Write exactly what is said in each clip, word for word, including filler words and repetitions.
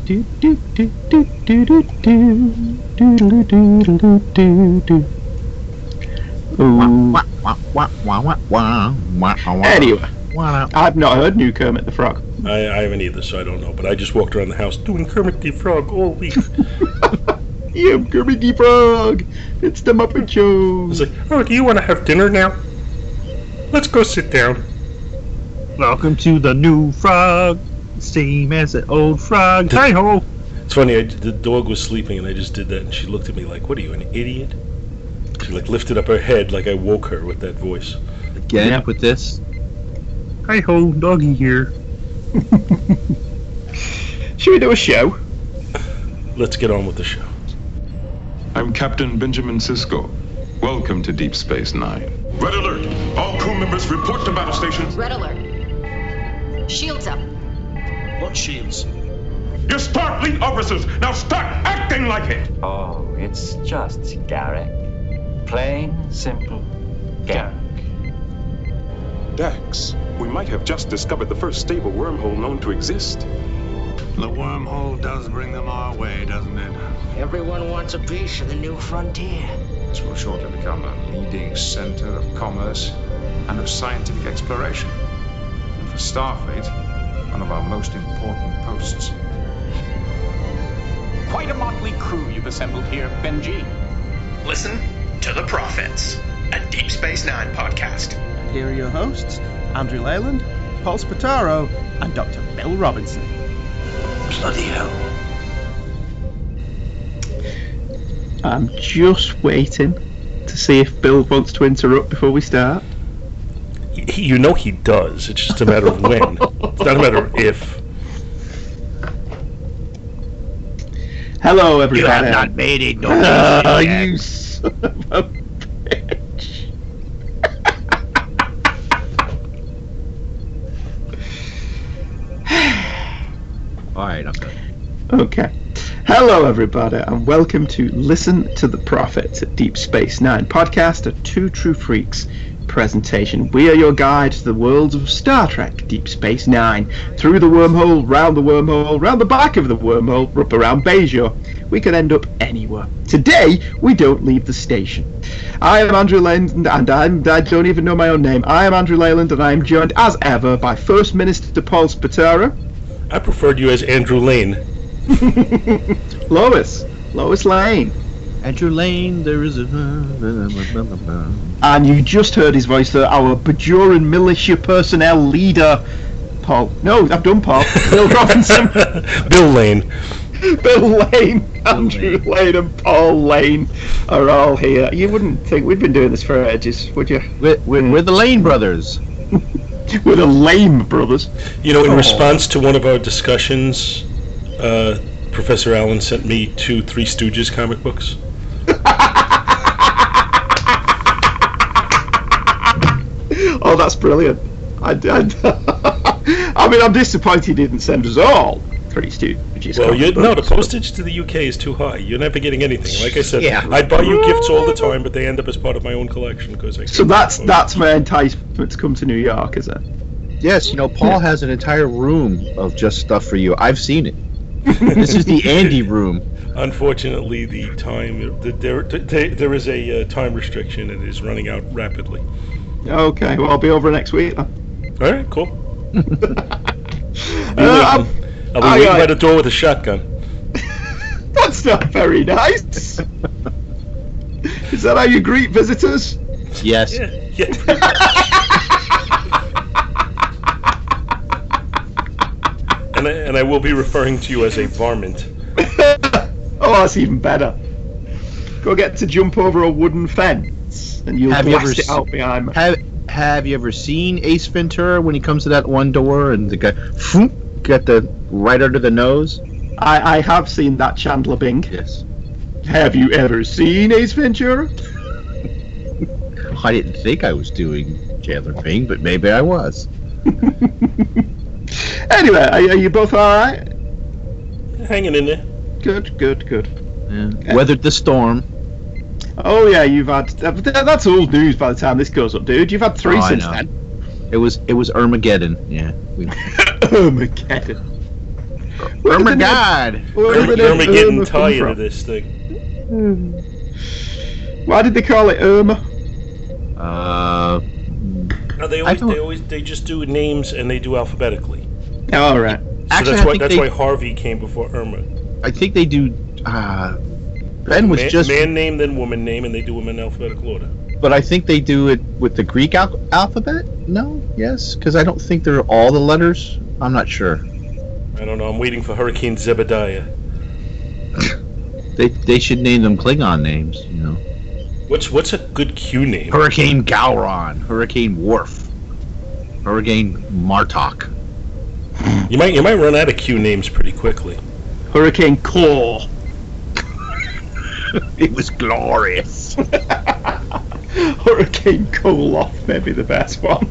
do do do do do do do do do do do. Ooh. Anyway, I've not heard new Kermit the Frog. I, I haven't either, so I don't know. But I just walked around the house doing Kermit the Frog all week. Yeah, Kermit the Frog. It's the Muppet Show. I was like, oh, do you want to have dinner now? Let's go sit down. Welcome to the new frog, same as the old frog. Hi ho! It's funny, I, the dog was sleeping and I just did that and she looked at me like, what are you, an idiot? She like lifted up her head like I woke her with that voice. Again yeah. with this? Hi ho, doggy here. Should we do a show? Let's get on with the show. I'm Captain Benjamin Sisko. Welcome to Deep Space Nine. Red alert! All crew members report to battle stations. Red alert. Shields up. What shields? You're Starfleet officers! Now start acting like it! Oh, it's just Garrick. Plain, simple Garrick. Dax, we might have just discovered the first stable wormhole known to exist. The wormhole does bring them our way, doesn't it? Everyone wants a piece of the new frontier. This will shortly become a leading center of commerce and of scientific exploration. And for Starfleet, one of our most important posts. Quite a motley crew you've assembled here, Benji. Listen to the Prophets, a Deep Space Nine podcast. Here are your hosts, Andrew Leyland, Paul Spataro, and Doctor Bill Robinson. Bloody hell. I'm just waiting to see if Bill wants to interrupt before we start. He, you know he does. It's just a matter of when. It's not a matter of if. Hello, everybody. You have not made it no Oh, yet. you son of a bitch. Alright, I'm done. Okay. Hello, everybody, and welcome to Listen to the Prophets at Deep Space Nine podcast, a Two True Freaks presentation. We are your guide to the worlds of Star Trek Deep Space Nine. Through the wormhole, round the wormhole, round the back of the wormhole, up around Bajor. We could end up anywhere. Today, we don't leave the station. I am Andrew Leyland, and I'm, I don't even know my own name. I am Andrew Leyland, and I am joined, as ever, by First Minister Paul Spataro. I preferred you as Andrew Lane. Lois. Lois Lane. Andrew Lane, there is a... And you just heard his voice there, our Bajoran militia personnel leader, Paul. No, I've done Paul. Bill Robinson. Bill Lane. Bill Lane, Andrew Lane. Lane, and Paul Lane are all here. You wouldn't think we'd been doing this for ages, would you? We're, we're, we're the Lane brothers. We're the Lame brothers. You know, in oh. response to one of our discussions, uh, Professor Allen sent me two Three Stooges comic books. Oh, that's brilliant. I, I, I mean, I'm disappointed he didn't send us all Three Stooges. Well, you, no, the postage to the U K is too high. You're never getting anything. Like I said, yeah. I'd buy you gifts all the time, but they end up as part of my own collection. Because I So that's that's my enticement to come to New York, is it? Yes, you know, Paul has an entire room of just stuff for you. I've seen it. This is the Andy room. Unfortunately, the time the, there there, there is a uh, time restriction. It is running out rapidly. Okay, well, I'll be over next week then. All right, cool. uh, I'll be I, waiting I, by the door with a shotgun. That's not very nice. Is that how you greet visitors? Yes. Yeah, yeah, pretty much. and, I, and I will be referring to you as a varmint. Oh, that's even better. Go get to jump over a wooden fence, and you'll have blast you ever it out behind me. Have Have you ever seen Ace Ventura when he comes to that one door and the guy whoop, get the right under the nose? I, I have seen that, Chandler Bing. Yes. Have you ever seen Ace Ventura? I didn't think I was doing Chandler Bing, but maybe I was. Anyway, are, are you both all right? Hanging in there. Good, good, good. Yeah. Okay. Weathered the storm. Oh yeah, you've had that's old news by the time this goes up, dude. You've had three oh, since then. It was it was Armageddon. Yeah. We... Armageddon. Irma God. Irma, Irma getting tired of this thing. Why did they call it Irma? Uh, no, they always, they always, they just do names and they do alphabetically. All oh, right. So Actually, that's why that's they, why Harvey came before Irma. I think they do. Uh, Ben was man, just man name, then woman name, and they do them in alphabetical order. But I think they do it with the Greek al- alphabet. No, yes, because I don't think they're all the letters. I'm not sure. I don't know. I'm waiting for Hurricane Zebediah. they they should name them Klingon names, you know. What's what's a good Q name? Hurricane Gowron, Hurricane Worf, Hurricane Martok. You might you might run out of Q names pretty quickly. Hurricane Core. It was glorious. Hurricane Koloff, maybe the best one.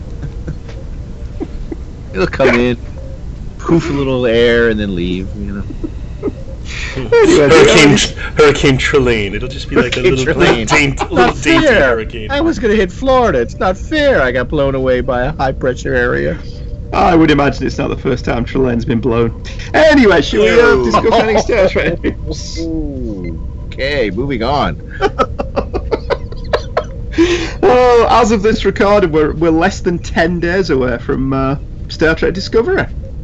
He'll come in, poof a little air, and then leave. You know. Anyway, Hurricane Hurricane Trelane. It'll just be like a little, little dainty, little dainty hurricane. I was gonna hit Florida. It's not fair. I got blown away by a high pressure area. I would imagine it's not the first time Trelane's been blown. Anyway, should we uh, discuss any Star Trek? Okay, moving on. Well, as of this recording, we're we're less than ten days away from uh, Star Trek Discovery.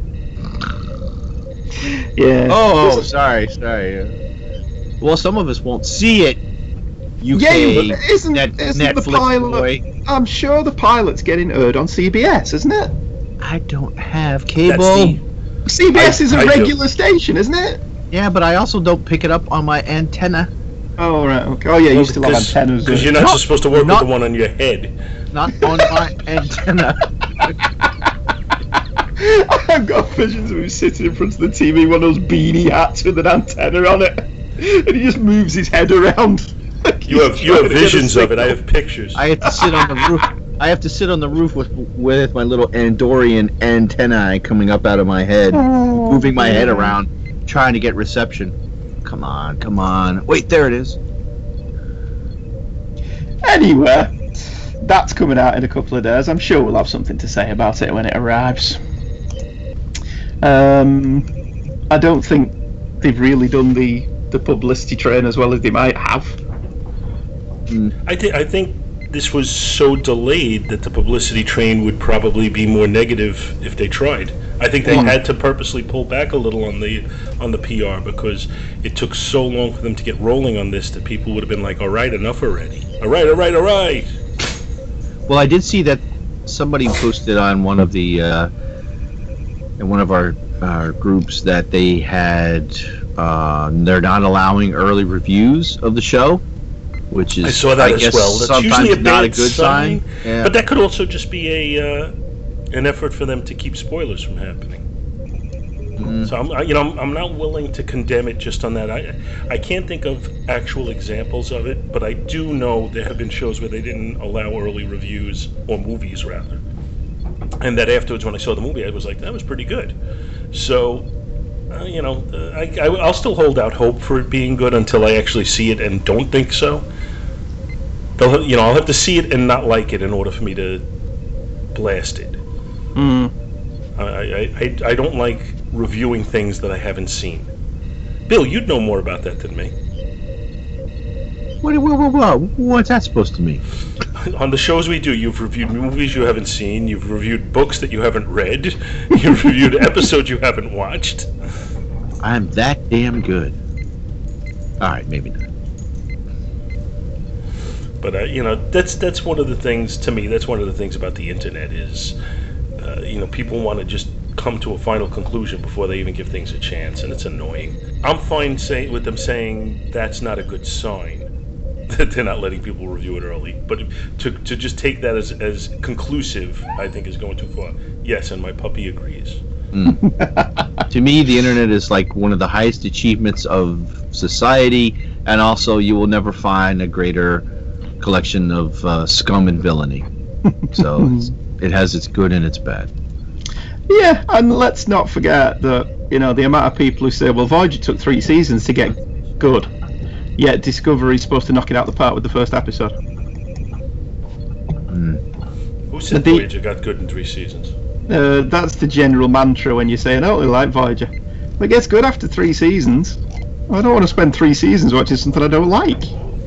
Yeah. Oh, sorry, sorry. Uh, well, some of us won't see it. U K, yeah, but isn't, net, isn't Netflix the pilot? boy. I'm sure the pilot's getting aired on C B S, isn't it? I don't have cable. The, C B S I, is a I regular do. station, isn't it? Yeah, but I also don't pick it up on my antenna. Oh right. Okay. Oh yeah, well, you still have antennas. Because you're not, not supposed to work not, with the one on your head. Not on my antenna. I've got visions of him sitting in front of the T V, one of those beanie hats with an antenna on it, and he just moves his head around. Like you have you have visions of it. I have pictures. I have to sit on the roof. I have to sit on the roof with with my little Andorian antennae coming up out of my head, oh, moving my head around, trying to get reception. Come on, come on. Wait, there it is. Anyway, that's coming out in a couple of days. I'm sure we'll have something to say about it when it arrives. Um, I don't think they've really done the, the publicity train as well as they might have. Mm. I think I think this was so delayed that the publicity train would probably be more negative if they tried. I think they mm. had to purposely pull back a little on the on the P R because it took so long for them to get rolling on this that people would have been like, all right, enough already. All right, all right, all right. Well, I did see that somebody posted on one of the uh, in one of our, our groups that they had uh, they're not allowing early reviews of the show, which is I saw that I as guess well. That's sometimes usually a not bad a good sign, sign. Yeah. But that could also just be a uh, an effort for them to keep spoilers from happening. Mm. So I'm, I, you know, I'm, I'm not willing to condemn it just on that. I, I can't think of actual examples of it, but I do know there have been shows where they didn't allow early reviews, or movies rather, and that afterwards when I saw the movie, I was like, that was pretty good. So, uh, you know, uh, I, I, I'll still hold out hope for it being good until I actually see it and don't think so. They'll, you know, I'll have to see it and not like it in order for me to blast it. Mm. I, I, I, I don't like reviewing things that I haven't seen. Bill, you'd know more about that than me. What, what, what, what? What's that supposed to mean? On the shows we do, you've reviewed movies you haven't seen, you've reviewed books that you haven't read, you've reviewed episodes you haven't watched. I'm that damn good. Alright, maybe not. But, uh, you know, that's that's one of the things, to me, that's one of the things about the internet is, uh, you know, people want to just come to a final conclusion before they even give things a chance, and it's annoying. I'm fine say, with them saying that's not a good sign, that they're not letting people review it early. But to to just take that as, as conclusive, I think is going too far. Yes, and my puppy agrees. Mm. To me, the internet is like one of the highest achievements of society, and also you will never find a greater collection of uh, scum and villainy. So it's, it has its good and its bad. Yeah, and let's not forget that, you know, the amount of people who say, well, Voyager took three seasons to get good, yet Discovery's supposed to knock it out the park with the first episode. Mm. Who said the, Voyager got good in three seasons? Uh, that's the general mantra when you're saying, oh, we like Voyager. It gets good after three seasons. I don't want to spend three seasons watching something I don't like.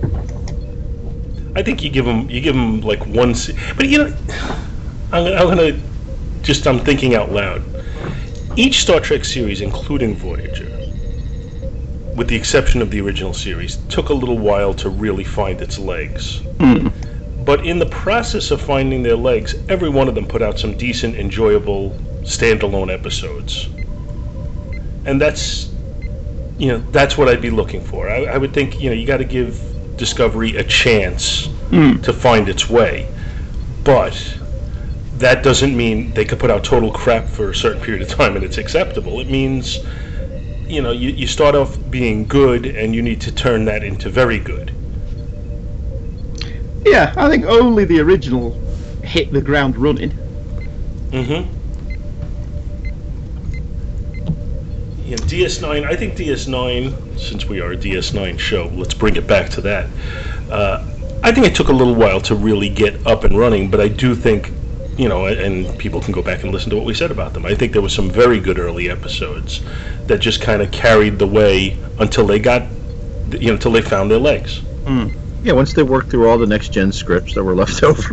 I think you give them, you give them like one. Se- but you know, I'm gonna, I'm gonna just, I'm thinking out loud. Each Star Trek series, including Voyager, with the exception of the original series, took a little while to really find its legs. Mm. But in the process of finding their legs, every one of them put out some decent, enjoyable, standalone episodes. And that's, you know, that's what I'd be looking for. I, I would think, you know, you got to give Discovery a chance mm. to find its way. But that doesn't mean they could put out total crap for a certain period of time and it's acceptable. It means, you know, you, you start off being good and you need to turn that into very good. Yeah, I think only the original hit the ground running. Mm-hmm. Yeah, D S nine, I think D S nine, since we are a D S nine show, let's bring it back to that. Uh, I think it took a little while to really get up and running, but I do think, you know, and people can go back and listen to what we said about them. I think there were some very good early episodes that just kind of carried the way until they got, you know, until they found their legs. Mm. Yeah, once they worked through all the next-gen scripts that were left over.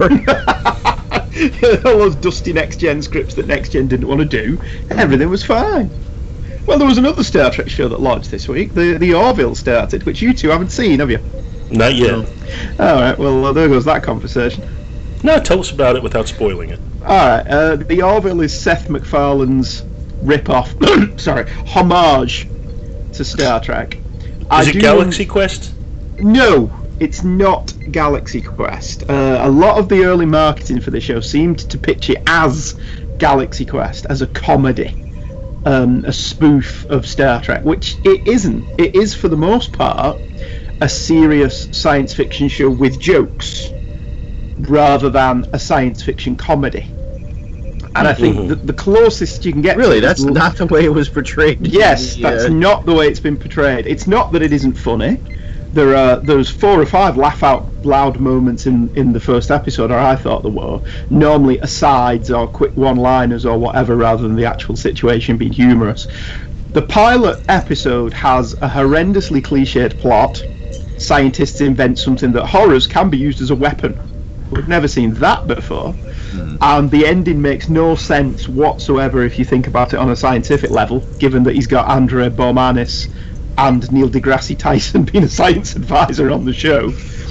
All those dusty next-gen scripts that next-gen didn't want to do, everything was fine. Well, there was another Star Trek show that launched this week. The the Orville started, which you two haven't seen, have you? Not yet. No. All right, well, uh, there goes that conversation. No, tell us about it without spoiling it. All right, uh, the Orville is Seth MacFarlane's rip-off, sorry, homage to Star Trek. Is I it do Galaxy know... Quest? No, it's not Galaxy Quest. Uh, a lot of the early marketing for the show seemed to pitch it as Galaxy Quest, as a comedy. Um, a spoof of Star Trek, which it isn't. It is, for the most part, a serious science fiction show with jokes, rather than a science fiction comedy. And I think mm-hmm. that the closest you can get... Really, that's l- not the way it was portrayed. Yes, yeah. That's not the way it's been portrayed. It's not that it isn't funny. There are there's four or five laugh out loud moments in, in the first episode, or I thought there were, normally asides or quick one-liners or whatever, rather than the actual situation being humorous. The pilot episode has a horrendously cliched plot. Scientists invent something that horrors can be used as a weapon. We've never seen that before. Mm. And the ending makes no sense whatsoever if you think about it on a scientific level, given that he's got Andrea Bomanis and Neil deGrasse Tyson being a science advisor on the show.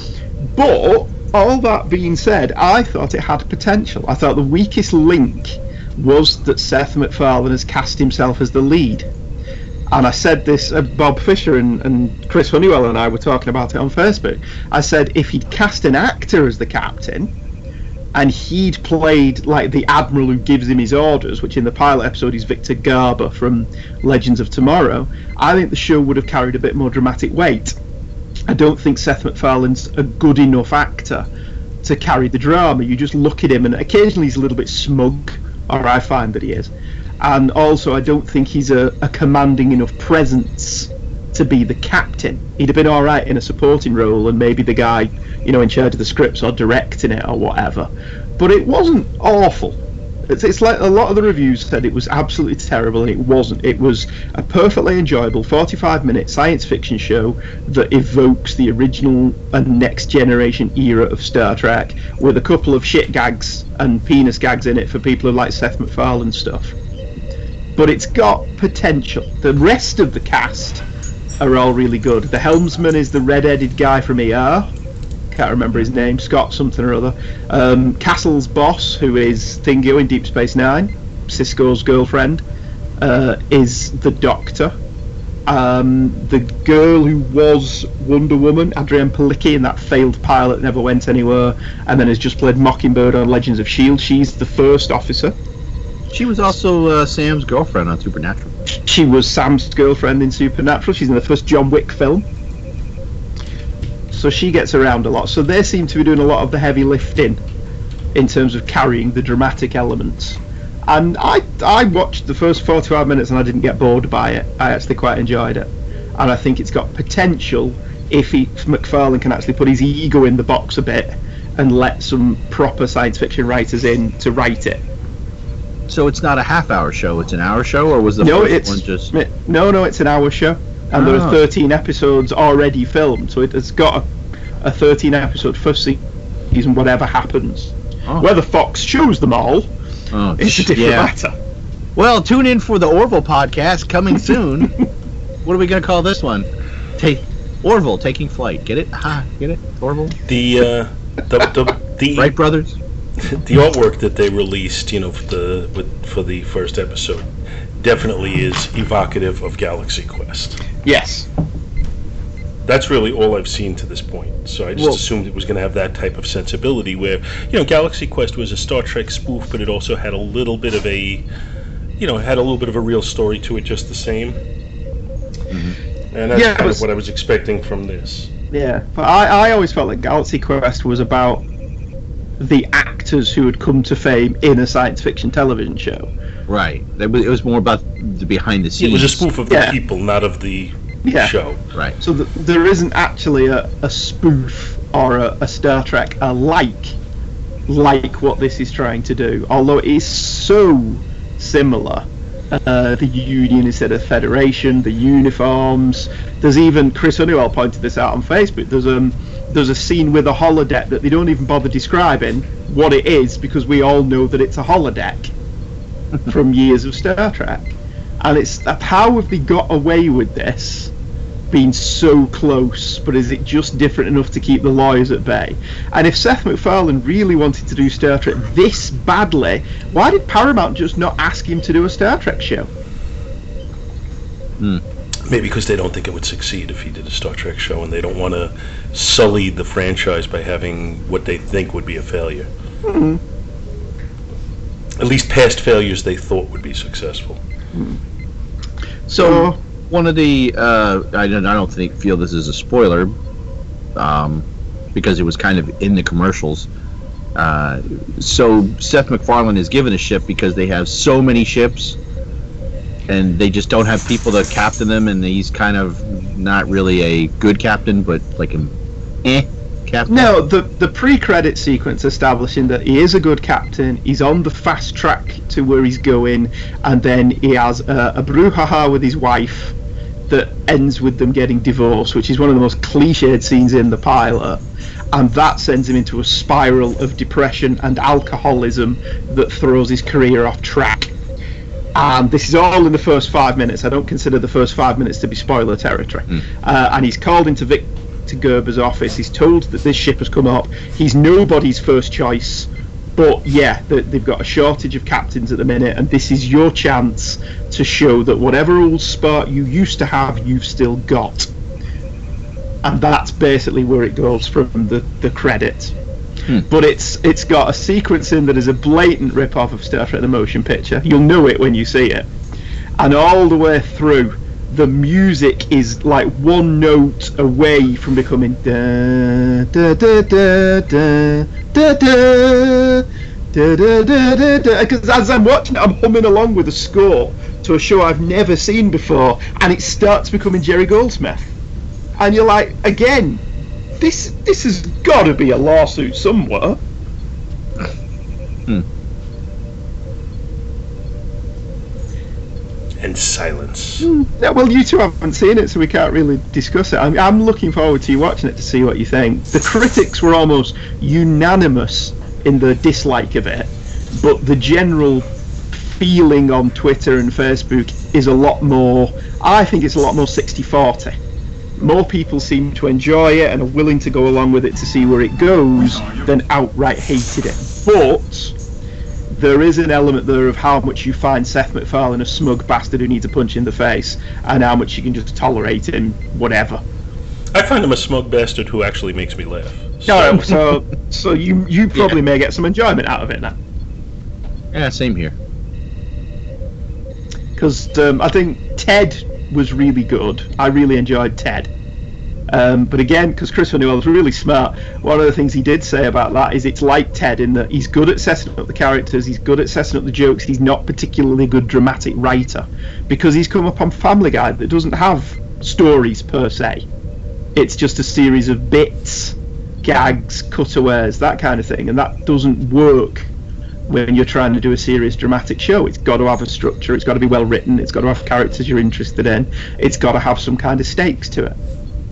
But all that being said, I thought it had potential. I thought the weakest link was that Seth MacFarlane has cast himself as the lead. And I said this, uh, Bob Fisher and, and Chris Honeywell and I were talking about it on Facebook. I said if he'd cast an actor as the captain, and he'd played like the admiral who gives him his orders, which in the pilot episode is Victor Garber from Legends of Tomorrow, I think the show would have carried a bit more dramatic weight. I don't think Seth MacFarlane's a good enough actor to carry the drama. You just look at him and occasionally he's a little bit smug, or I find that he is. And also I don't think he's a, a commanding enough presence to be the captain. He'd have been alright in a supporting role and maybe the guy, you know, in charge of the scripts or directing it or whatever. But it wasn't awful. It's, it's like a lot of the reviews said it was absolutely terrible, and it wasn't. It was a perfectly enjoyable forty-five minute science fiction show that evokes the original and next generation era of Star Trek, with a couple of shit gags and penis gags in it for people who like Seth MacFarlane stuff. But it's got potential. The rest of the cast are all really good. The helmsman is the red-headed guy from E R. Can't remember his name, Scott something or other. Um, Castle's boss, who is Thingo in Deep Space Nine, Sisko's girlfriend, uh, is the Doctor. Um, the girl who was Wonder Woman, Adrienne Palicki, in that failed pilot never went anywhere, and then has just played Mockingbird on Legends of S H I E L D. She's the first officer. She was also uh, Sam's girlfriend on Supernatural. She was Sam's girlfriend in Supernatural. She's in the first John Wick film. So she gets around a lot. So they seem to be doing a lot of the heavy lifting in terms of carrying the dramatic elements. And I I watched the first forty-five minutes and I didn't get bored by it. I actually quite enjoyed it. And I think it's got potential if, he, if MacFarlane can actually put his ego in the box a bit and let some proper science fiction writers in to write it. So it's not a half-hour show; it's an hour show, or was the no, first it's, one just? No, no, it's an hour show, and oh. there are thirteen episodes already filmed. So it has got a, a thirteen episode first season. Whatever happens, oh. whether Fox shows them all, oh, it's a different yeah. matter. Well, tune in for the Orville podcast coming soon. What are we gonna call this one? Take Orville taking flight. Get it? Ha! Get it? Orville. The uh, the the, the Wright brothers. The artwork that they released, you know, for the with, for the first episode, definitely is evocative of Galaxy Quest. Yes. That's really all I've seen to this point. So I just well, assumed it was going to have that type of sensibility where, you know, Galaxy Quest was a Star Trek spoof, but it also had a little bit of a, you know, had a little bit of a real story to it just the same. Mm-hmm. And that's yeah, kind was, of what I was expecting from this. Yeah, but I, I always felt like Galaxy Quest was about the actors who had come to fame in a science fiction television show. Right. It was more about the behind the scenes. It was a spoof of the yeah. people, not of the yeah. show. Right. So the, there isn't actually a, a spoof or a, a Star Trek alike like what this is trying to do, although it is so similar. Uh, the Union instead of Federation, the uniforms. There's even, Chris Honeywell pointed this out on Facebook, there's um there's a scene with a holodeck that they don't even bother describing what it is, because we all know that it's a holodeck from years of Star Trek. And it's how have they got away with this being so close, but is it just different enough to keep the lawyers at bay? And if Seth MacFarlane really wanted to do Star Trek this badly, why did Paramount just not ask him to do a Star Trek show? Hmm. Maybe because they don't think it would succeed if he did a Star Trek show, and they don't want to sully the franchise by having what they think would be a failure. Mm-hmm. At least past failures they thought would be successful. Mm. So, one of the uh, I don't I don't think feel this is a spoiler, um, because it was kind of in the commercials. Uh, so Seth MacFarlane is given a ship because they have so many ships, and they just don't have people to captain them, and he's kind of not really a good captain, but like an eh captain. No, the the pre-credit sequence establishing that he is a good captain, he's on the fast track to where he's going, and then he has a, a brouhaha with his wife that ends with them getting divorced, which is one of the most cliched scenes in the pilot, and that sends him into a spiral of depression and alcoholism that throws his career off track. And this is all in the first five minutes. I don't consider the first five minutes to be spoiler territory. Mm. Uh, and he's called into Victor Gerber's office. He's told that this ship has come up. He's nobody's first choice. But yeah, they've got a shortage of captains at the minute, and this is your chance to show that whatever old spark you used to have, you've still got. And that's basically where it goes from the, the credits. Hmm. But it's it's got a sequence in that is a blatant rip-off of Star Trek the Motion Picture. You'll know it when you see it. And all the way through, the music is like one note away from becoming da da da da da da da da da da da. Because as I'm watching it, I'm humming along with the score to a show I've never seen before, and it starts becoming Jerry Goldsmith. And you're like, again, This this has got to be a lawsuit somewhere. Hmm. And silence. Mm, yeah, well, you two haven't seen it, so we can't really discuss it. I'm, I'm looking forward to you watching it to see what you think. The critics were almost unanimous in the dislike of it, but the general feeling on Twitter and Facebook is a lot more, I think it's a lot more sixty forty. More people seem to enjoy it and are willing to go along with it to see where it goes than outright hated it. But there is an element there of how much you find Seth MacFarlane a smug bastard who needs a punch in the face, and how much you can just tolerate him, whatever. I find him a smug bastard who actually makes me laugh. So, no, so, so you you probably yeah. may get some enjoyment out of it now. Yeah, same here. Because um, I think Ted was really good. I really enjoyed Ted. Um, but again, because Chris Honeywell was really smart, one of the things he did say about that is it's like Ted in that he's good at setting up the characters, he's good at setting up the jokes, he's not particularly good dramatic writer, because he's come up on Family Guy that doesn't have stories per se. It's just a series of bits, gags, cutaways, that kind of thing, and that doesn't work when you're trying to do a serious dramatic show. It's got to have a structure, it's got to be well written, it's got to have characters you're interested in, it's got to have some kind of stakes to it.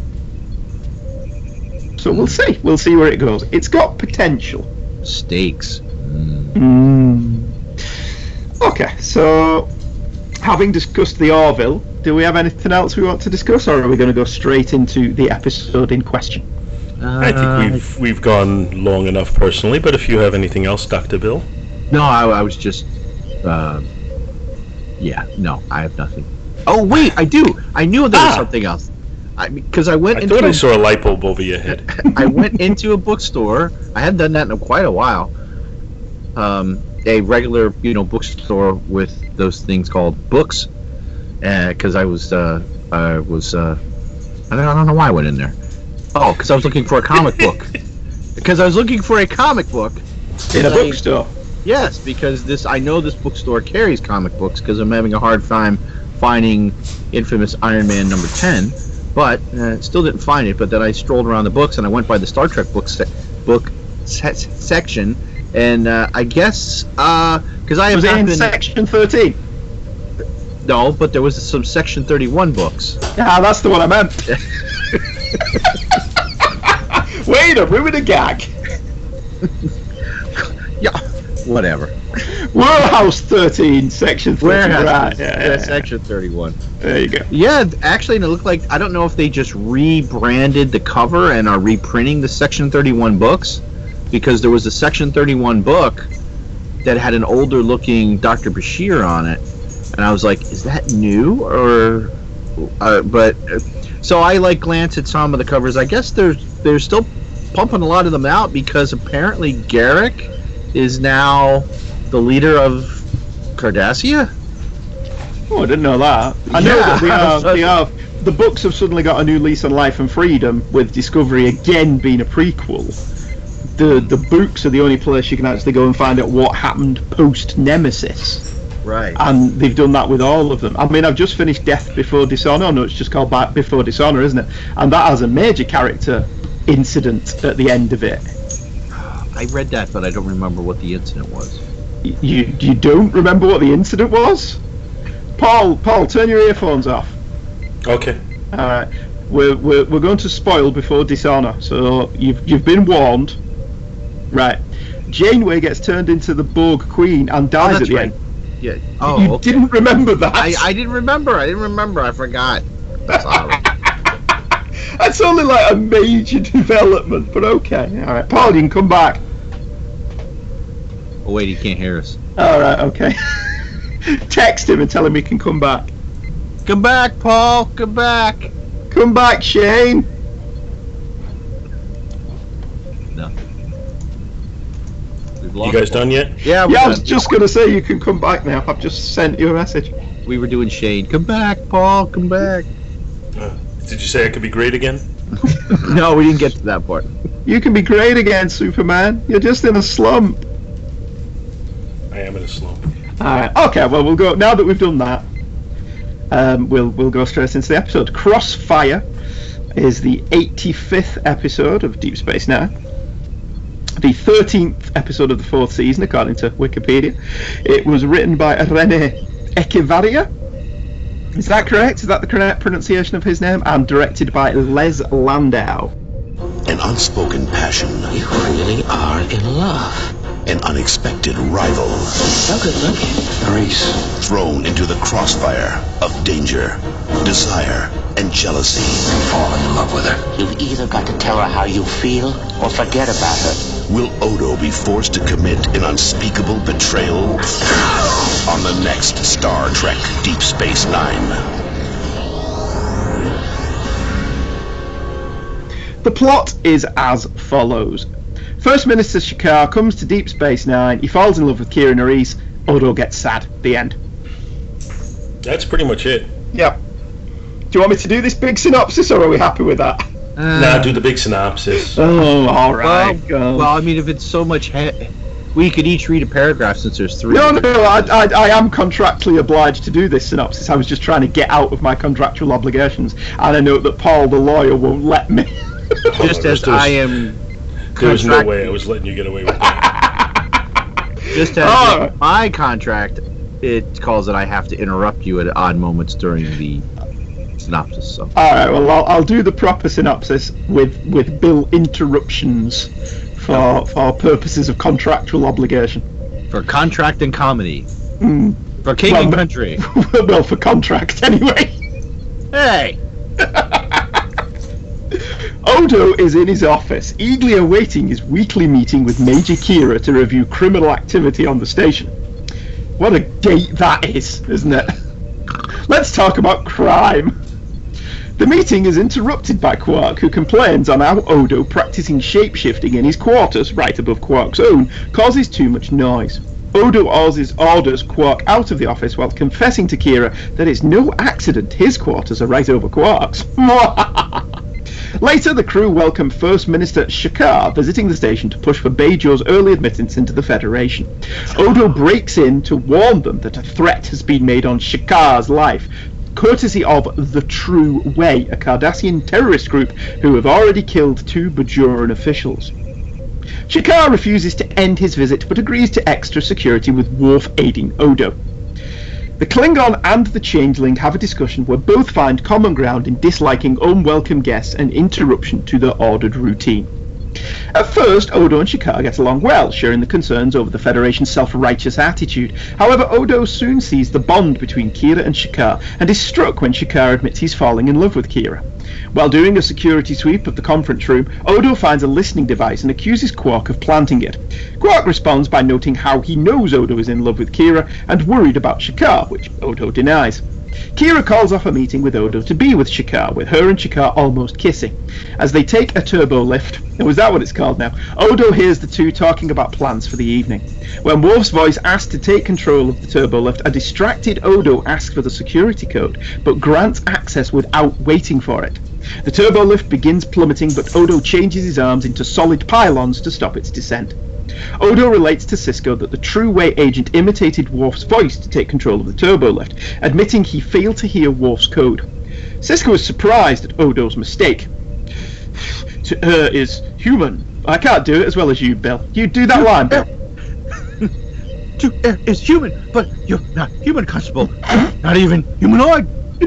So we'll see. We'll see where it goes. It's got potential. Stakes. Mm. Mm. Okay, so having discussed the Orville, do we have anything else we want to discuss, or are we going to go straight into the episode in question? Uh, I think we've we've gone long enough personally, but if you have anything else, Doctor Bill? No, I, I was just... Uh, yeah, no, I have nothing. Oh, wait, I do! I knew there was Ah! something else. Because I, I went I into thought a, I saw a light bulb over your head. I went into a bookstore. I hadn't done that in quite a while. Um, a regular, you know, bookstore with those things called books. Because uh, I was, uh, I was, uh, I don't, I don't know why I went in there. Oh, because I was looking for a comic book. Because I was looking for a comic book In a I, bookstore? Yes, because this I know this bookstore carries comic books because I'm having a hard time finding Infamous Iron Man number ten. But uh, still didn't find it. But then I strolled around the books and I went by the Star Trek book se- book se- section, and uh, I guess because uh, I have was it not in been section thirteen? No, but there was some section thirty-one books. Yeah, that's the one I meant. Wait, I'm ruining a gag. Yeah, whatever. Warehouse thirteen, section thirteen. Warehouse, right. yeah, yeah, yeah, section thirty-one. There you go. Yeah, actually, and it looked like I don't know if they just rebranded the cover and are reprinting the section thirty-one books, because there was a section thirty-one book that had an older looking Doctor Bashir on it, and I was like, is that new or? Uh, but uh, so I like glanced at some of the covers. I guess they're they're still pumping a lot of them out because apparently Garrick is now the leader of Cardassia. Oh, I didn't know that. I know Yeah. that they are, they are. The books have suddenly got a new lease on life and freedom, with Discovery again being a prequel. The the books are the only place you can actually go and find out what happened post Nemesis. Right. And they've done that with all of them. I mean, I've just finished Death Before Dishonor. No, it's just called Back Before Dishonor, isn't it? And that has a major character incident at the end of it. I read that, but I don't remember what the incident was. Y- You you don't remember what the incident was? Paul, Paul, turn your earphones off. Okay. All right, we're we're we're going to spoil Before Dishonor. So you've you've been warned, right? Janeway gets turned into the Borg Queen and dies Oh, that's at the right. end. Yeah. Oh, you okay. didn't remember that? I, I didn't remember. I didn't remember. I forgot. Sorry. That's only like a major development, but okay. All right, Paul, you can come back. Oh wait, he can't hear us. All right, okay. Text him and tell him he can come back. Come back, Paul. Come back. Come back, Shane. No. You guys done yet? Yeah. Yeah, I was done. just gonna say you can come back now. I've just sent you a message. We were doing Shane. Come back, Paul. Come back. Uh, did you say I could be great again? No, we didn't get to that part. You can be great again, Superman. You're just in a slump. I am in a slump. All right. Okay. Well, we'll go now that we've done that. Um, we'll we'll go straight into the episode. Crossfire is the eighty-fifth episode of Deep Space Nine. The thirteenth episode of the fourth season, according to Wikipedia. It was written by Rene Echevarria. Is that correct? Is that the correct pronunciation of his name? And directed by Les Landau. An unspoken passion. You really are in love. An unexpected rival. So good looking. Grace. Thrown into the crossfire of danger, desire, and jealousy. Falling in love with her. You've either got to tell her how you feel or forget about her. Will Odo be forced to commit an unspeakable betrayal? On the next Star Trek Deep Space Nine. The plot is as follows. First Minister Shakar comes to Deep Space Nine. He falls in love with Kira Nerys. Odo gets sad. The end. That's pretty much it. Yep. Do you want me to do this big synopsis, or are we happy with that? Uh, Nah, do the big synopsis. Oh, all right. Well, go. well, I mean, if it's so much, he- we could each read a paragraph since there's three. No, no, I, I, I am contractually obliged to do this synopsis. I was just trying to get out of my contractual obligations, and I know that Paul, the lawyer, won't let me. Just as I am. There was no contract- way I was letting you get away with that. Just as Oh. in my contract, it calls that I have to interrupt you at odd moments during the synopsis. So. All right. Well, I'll, I'll do the proper synopsis with with Bill interruptions for for purposes of contractual obligation. For contract and comedy. Mm. For king Well, and country. Well, for contract anyway. Hey. Odo is in his office, eagerly awaiting his weekly meeting with Major Kira to review criminal activity on the station. What a date that is, isn't it? Let's talk about crime. The meeting is interrupted by Quark, who complains on how Odo practicing shape-shifting in his quarters, right above Quark's own, causes too much noise. Odo orders, orders Quark out of the office while confessing to Kira that it's no accident his quarters are right over Quark's. Later, the crew welcome First Minister Shakar visiting the station to push for Bajor's early admittance into the Federation. Odo breaks in to warn them that a threat has been made on Shakar's life, courtesy of the True Way, a Cardassian terrorist group who have already killed two Bajoran officials. Shakar refuses to end his visit but agrees to extra security with Worf aiding Odo. The Klingon and the Changeling have a discussion where both find common ground in disliking unwelcome guests and interruption to their ordered routine. At first, Odo and Shakar get along well, sharing the concerns over the Federation's self-righteous attitude. However, Odo soon sees the bond between Kira and Shakar and is struck when Shakar admits he's falling in love with Kira. While doing a security sweep of the conference room, Odo finds a listening device and accuses Quark of planting it. Quark responds by noting how he knows Odo is in love with Kira and worried about Shakar, which Odo denies. Kira calls off a meeting with Odo to be with Shakar, with her and Shakar almost kissing. As they take a turbo lift, oh, is that what it's called now? Odo hears the two talking about plans for the evening. When Worf's voice asks to take control of the turbo lift, a distracted Odo asks for the security code, but grants access without waiting for it. The turbo lift begins plummeting, but Odo changes his arms into solid pylons to stop its descent. Odo relates to Sisko that the True Way agent imitated Worf's voice to take control of the turbo lift, admitting he failed to hear Worf's code. Sisko is surprised at Odo's mistake. To her is human. I can't do it as well as you, Bill. You do that line, Bill. To air is human, but you're not human, Constable. Not even humanoid.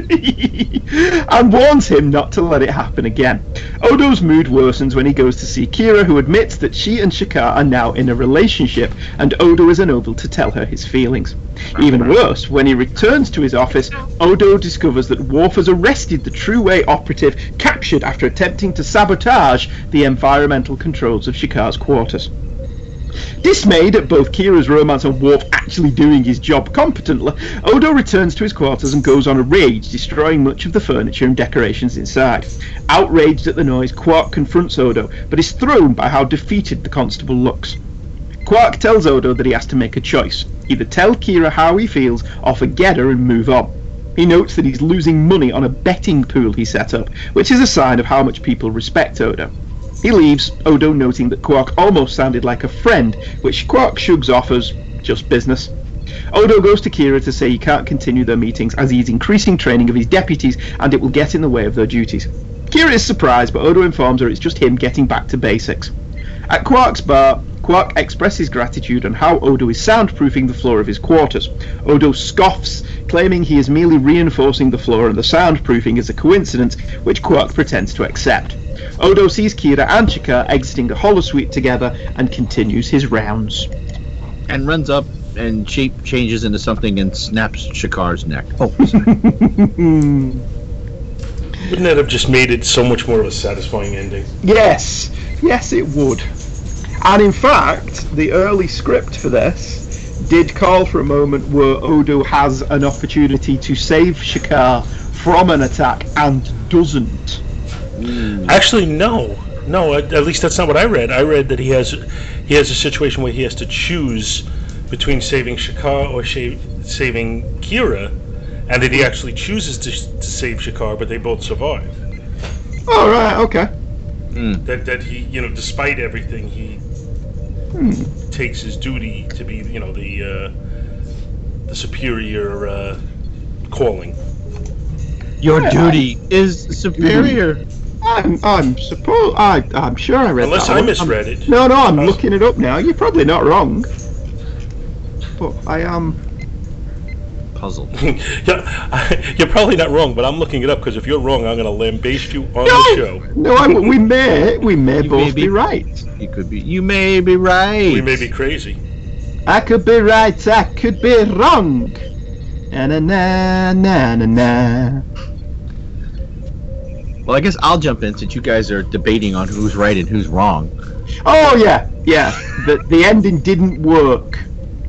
And warns him not to let it happen again. Odo's mood worsens when he goes to see Kira, who admits that she and Shakar are now in a relationship, and Odo is unable to tell her his feelings. Even worse, when he returns to his office, Odo discovers that Worf has arrested the True Way operative captured after attempting to sabotage the environmental controls of Shakar's quarters. Dismayed at both Kira's romance and Worf actually doing his job competently, Odo returns to his quarters and goes on a rage, destroying much of the furniture and decorations inside. Outraged at the noise, Quark confronts Odo, but is thrown by how defeated the constable looks. Quark tells Odo that he has to make a choice, either tell Kira how he feels or forget her and move on. He notes that he's losing money on a betting pool he set up, which is a sign of how much people respect Odo. He leaves, Odo noting that Quark almost sounded like a friend, which Quark shrugs off as just business. Odo goes to Kira to say he can't continue their meetings as he is increasing training of his deputies and it will get in the way of their duties. Kira is surprised, but Odo informs her it's just him getting back to basics. At Quark's bar, Quark expresses gratitude on how Odo is soundproofing the floor of his quarters. Odo scoffs, claiming he is merely reinforcing the floor and the soundproofing is a coincidence, which Quark pretends to accept. Odo sees Kira and Shakar exiting the holosuite together and continues his rounds. And runs up and shape changes into something and snaps Shakar's neck. Oh, Wouldn't that have just made it so much more of a satisfying ending? Yes, yes it would. And in fact, the early script for this did call for a moment where Odo has an opportunity to save Shakar from an attack and doesn't. Mm. Actually, no, no. At, at least that's not what I read. I read that he has he has a situation where he has to choose between saving Shakar or sh- saving Kira, and that he actually chooses to, to save Shakar, but they both survive. Oh right, okay. Mm. That that he, you know, despite everything, he hmm. takes his duty to be, you know, the uh, the superior uh, calling. Your yeah, duty I, is superior. I'm, I'm suppose I, I'm sure I read Unless that. I misread I'm, it. No, no, I'm uh, looking it up now. You're probably not wrong. but I am puzzled. Yeah, you're probably not wrong, but I'm looking it up because if you're wrong, I'm going to lambaste you on no, the show. No, I, we may we may you both may be, be right. You could be. You may be right. We may be crazy. I could be right. I could be wrong. Na na na na na na. Well, I guess I'll jump in since you guys are debating on who's right and who's wrong. Oh yeah, yeah. The the ending didn't work.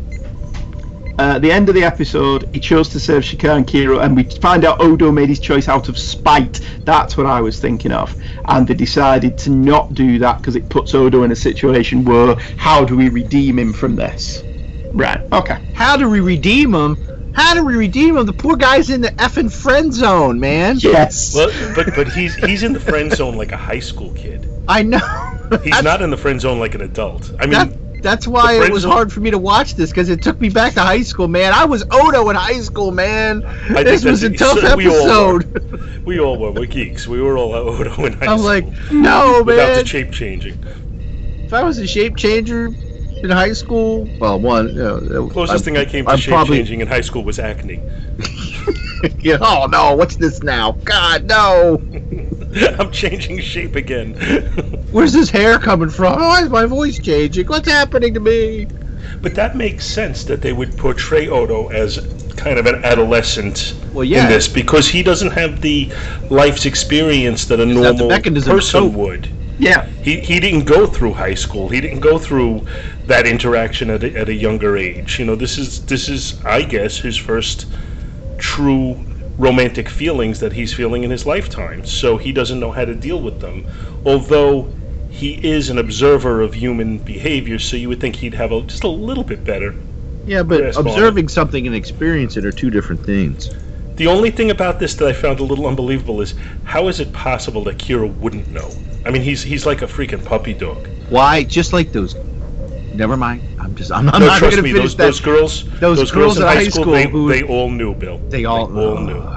Uh, at the end of the episode, he chose to save Shikar and Kiro, and we find out Odo made his choice out of spite. That's what I was thinking of. And they decided to not do that because it puts Odo in a situation where, how do we redeem him from this? Right, okay. How do we redeem him? How do we redeem him? The poor guy's in the effing friend zone, man. Yes. Well, but but he's he's in the friend zone like a high school kid. I know. He's not in the friend zone like an adult. I mean, that, that's why it was zone, hard for me to watch this because it took me back to high school, man. I was Odo in high school, man. I this was a tough so we episode. All were. We all were. We're geeks. We were all Odo in high I'm school. I'm like, no, without man. the shape changing. If I was a shape changer in high school, well, one, you know, closest I'm, thing I came to I'm shape probably... changing in high school was acne. Yeah, oh no, what's this now? God, no. I'm changing shape again. Where's this hair coming from? Why is my voice changing? What's happening to me? But that makes sense that they would portray Odo as kind of an adolescent well, yeah. in this because he doesn't have the life's experience that a normal person would. Yeah. He he didn't go through high school. He didn't go through that interaction at a, at a younger age. You know, this is this is I guess his first true romantic feelings that he's feeling in his lifetime. So he doesn't know how to deal with them. Although he is an observer of human behavior, so you would think he'd have a, just a little bit better. Yeah, but observing something and experiencing it are two different things. The only thing about this that I found a little unbelievable is how is it possible that Kira wouldn't know? I mean, he's he's like a freaking puppy dog. Why? Just like those. Never mind. I'm just. I'm, I'm no, not trust going to me. finish Those, that. those girls. Those, those girls, girls in at high high school. school they, who, they all knew, Bill. They all, they all uh, knew.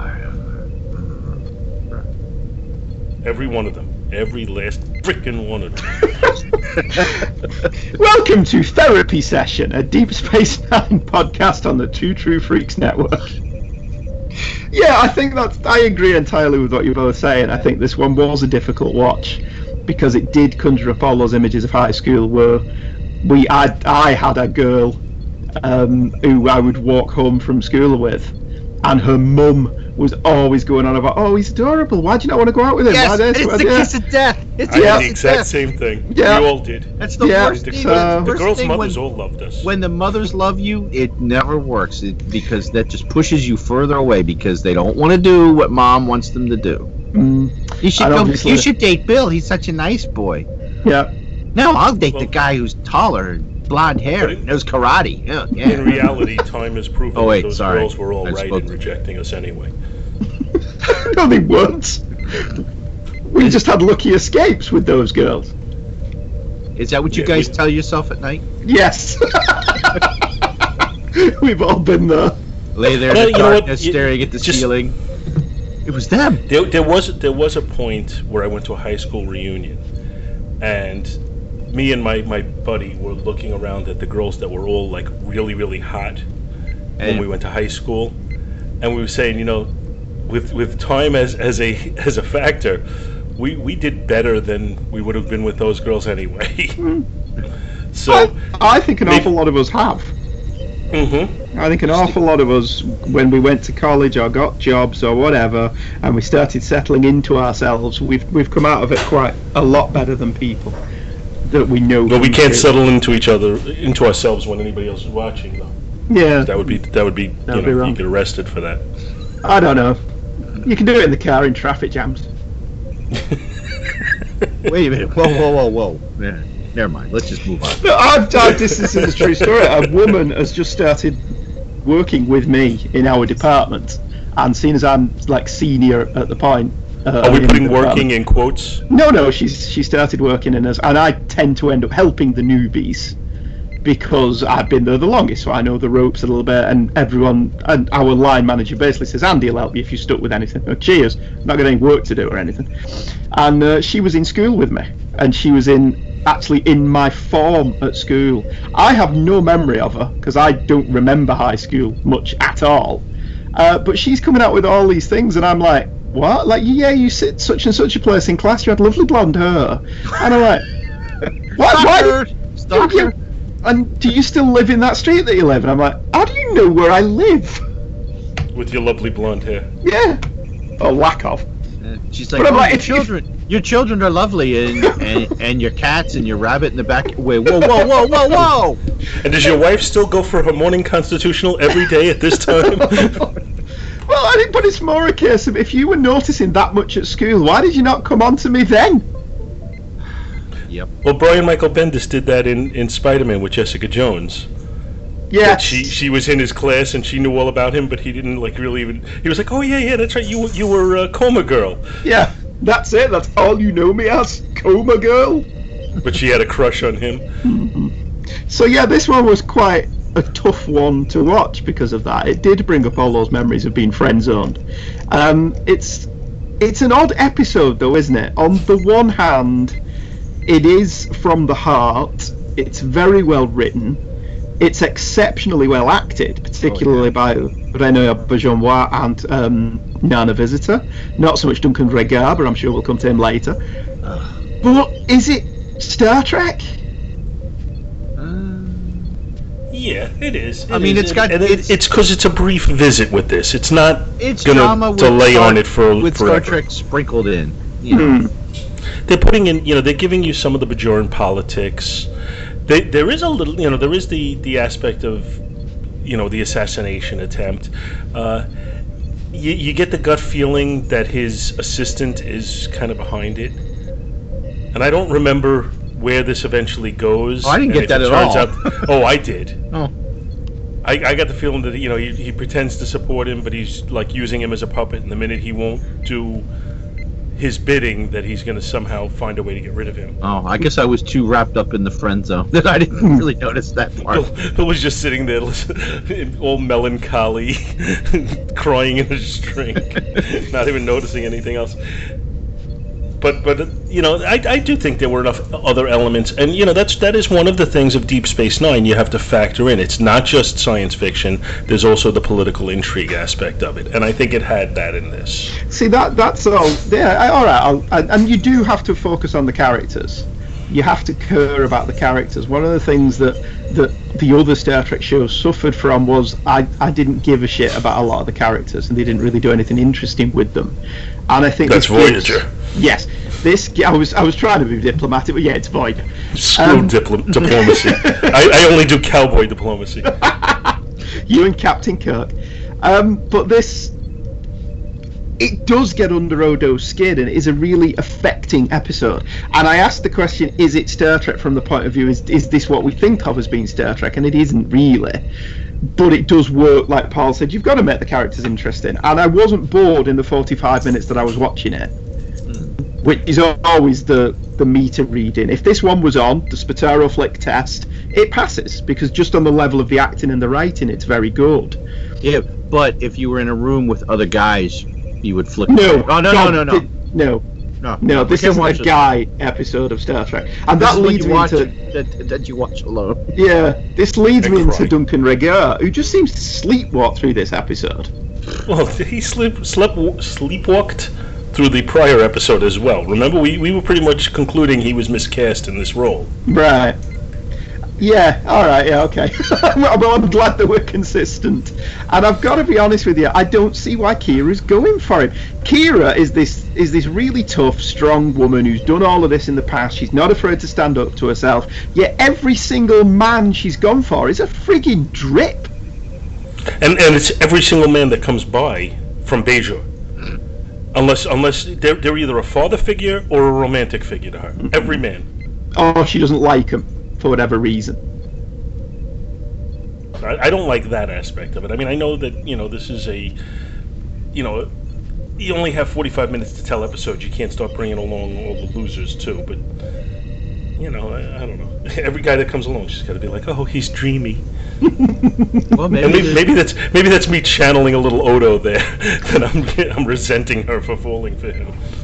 Every one of them. Every last freaking one of them. Welcome to Therapy Session, a Deep Space Nine podcast on the Two True Freaks Network. Yeah, I think that's. I agree entirely with what you're both saying. I think this one was a difficult watch because it did conjure up all those images of high school where we, I, I had a girl um, who I would walk home from school with, and her mum was always going on about, oh, he's adorable. Why do you not want to go out with him? Yes, this, it's the yeah. kiss of death. It's I the did kiss the of exact death. same thing. Yeah. We all did. That's the yeah. worst thing. So, the girls' thing mothers when, all loved us. When the mothers love you, it never works it, because that just pushes you further away because they don't want to do what mom wants them to do. Mm. You should go, you should date Bill. He's such a nice boy. Yeah. No, I'll date well, the guy who's taller and blonde hair and knows karate. Yeah, yeah. In reality, time has proven oh, wait, that those sorry. girls were all I right in rejecting us anyway. No, they weren't. We just had lucky escapes with those girls. Is that what you yeah, guys we, tell yourself at night? Yes. We've all been there. Lay there well, in the darkness, you, staring at the just, ceiling. It was them. There, there was there was a point where I went to a high school reunion, and me and my, my buddy were looking around at the girls that were all like really really hot and when we went to high school, and we were saying, you know, with with time as as a as a factor, we we did better than we would have been with those girls anyway. So I, I think an maybe, awful lot of us have. Mm-hmm. I think an awful lot of us, when we went to college or got jobs or whatever, and we started settling into ourselves, we've we've come out of it quite a lot better than people that we know. But we can't settle into each other, into ourselves when anybody else is watching, though. Yeah. That would be that would be. That you would know, be wrong. You get arrested for that. I don't know. You can do it in the car in traffic jams. Wait a minute. Whoa, whoa, whoa, whoa. Yeah. Never mind. Let's just move on. No, I've, I've, this is a true story. A woman has just started working with me in our department, and seeing as I'm like senior at the point. Uh, Are we putting working in quotes? No, no. She's she started working in us, and I tend to end up helping the newbies because I've been there the longest, so I know the ropes a little bit. And everyone, and our line manager basically says, "Andy will help you if you're stuck with anything." Oh, cheers. I'm not got any work to do or anything. And uh, she was in school with me. and she was in actually in my form at school. I have no memory of her because I don't remember high school much at all. Uh, but she's coming out with all these things, and I'm like, what? Like, yeah, you sit such and such a place in class. You had lovely blonde hair, and I'm like, what? Why? Stop her. And do you still live in that street that you live in? I'm like, how do you know where I live? With your lovely blonde hair. Yeah. Or lack of. Uh, she's like, but oh, like, your if, children, if, your children are lovely, and, and and your cats and your rabbit in the back. Wait, whoa, whoa, whoa, whoa, whoa! And does your wife still go for her morning constitutional every day at this time? Well, I think, but it's more a case of if you were noticing that much at school, why did you not come on to me then? Yep. Well, Brian Michael Bendis did that in, in Spider-Man with Jessica Jones. Yeah. She she was in his class and she knew all about him, but he didn't like really even. He was like, oh yeah, yeah, that's right. You you were uh, Coma Girl. Yeah, that's it. That's all you know me as, Coma Girl. But she had a crush on him. Mm-hmm. So yeah, this one was quite a tough one to watch because of that. It did bring up all those memories of being friend zoned. Um, it's it's an odd episode though, isn't it? On the one hand, it is from the heart. It's very well written. It's exceptionally well acted, particularly oh, yeah. by René Auberjonois and um, Nana Visitor. Not so much Duncan Regard, but I'm sure we'll come to him later. Uh, but is it Star Trek? Yeah, it is. It I mean, is. it's got and it's it's because it's a brief visit with this. It's not it's gonna delay Star, on it for with forever. Star Trek sprinkled in. You know. Hmm. They're putting in, you know, they're giving you some of the Bajoran politics. They, there is a little, you know, there is the the aspect of, you know, the assassination attempt. Uh, you you get the gut feeling that his assistant is kind of behind it, and I don't remember where this eventually goes. Oh, I didn't get that at all. Out, oh, I did. Oh. I, I got the feeling that, you know, he, he pretends to support him, but he's like using him as a puppet, and the minute he won't do his bidding, that he's going to somehow find a way to get rid of him. Oh, I guess I was too wrapped up in the friend zone that I didn't really notice that part. Bill, Bill was just sitting there, all melancholy, crying in his drink, not even noticing anything else. But but you know, I, I do think there were enough other elements, and you know, that's that is one of the things of Deep Space Nine you have to factor in. It's not just science fiction. There's also the political intrigue aspect of it, and I think it had that in this. See, that that's all. Yeah, I, all right. I'll, I, and you do have to focus on the characters. You have to care about the characters. One of the things that that the other Star Trek shows suffered from was I, I didn't give a shit about a lot of the characters, and they didn't really do anything interesting with them. And I think that's Voyager. Gives, yes, this I was I was trying to be diplomatic, but yeah, it's Voyager. Screw um, dipl- diplomacy. I, I only do cowboy diplomacy. You and Captain Kirk. Um, but this, it does get under Odo's skin, and it is a really affecting episode. And I asked the question, is it Star Trek from the point of view, is is this what we think of as being Star Trek? And it isn't really. But it does work, like Paul said, you've got to make the characters interesting. And I wasn't bored in the forty-five minutes that I was watching it, mm. which is always the, the meter reading. If this one was on, the Spataro flick test, it passes, because just on the level of the acting and the writing, it's very good. Yeah, but if you were in a room with other guys, you would flick. No, oh, no, God, no, no, no, th- no. No, no, this is a guy episode of Star Trek, and this that leads me watch, into that, that you watch alone. Yeah, this leads and me cry. into Duncan Regard, who just seems to sleepwalk through this episode. Well, he sleep slept sleepwalked through the prior episode as well. Remember, we we were pretty much concluding he was miscast in this role. Right. Yeah, alright, yeah, okay. Well, I'm glad that we're consistent. And I've got to be honest with you, I don't see why Kira's going for him. Kira is this is this really tough, strong woman who's done all of this in the past. She's not afraid to stand up to herself. Yet every single man she's gone for is a frigging drip. And and it's every single man that comes by from Bajor. Unless unless they're, they're either a father figure or a romantic figure to her. Mm-hmm. Every man. Oh, she doesn't like him. For whatever reason. I, I don't like that aspect of it. I mean, I know that, you know, this is a, you know, you only have forty-five minutes to tell episodes. You can't start bringing along all the losers, too. But, you know, I, I don't know. Every guy that comes along, she's got to be like, oh, he's dreamy. Well, maybe, and maybe, maybe that's maybe that's me channeling a little Odo there. That I'm, I'm resenting her for falling for him.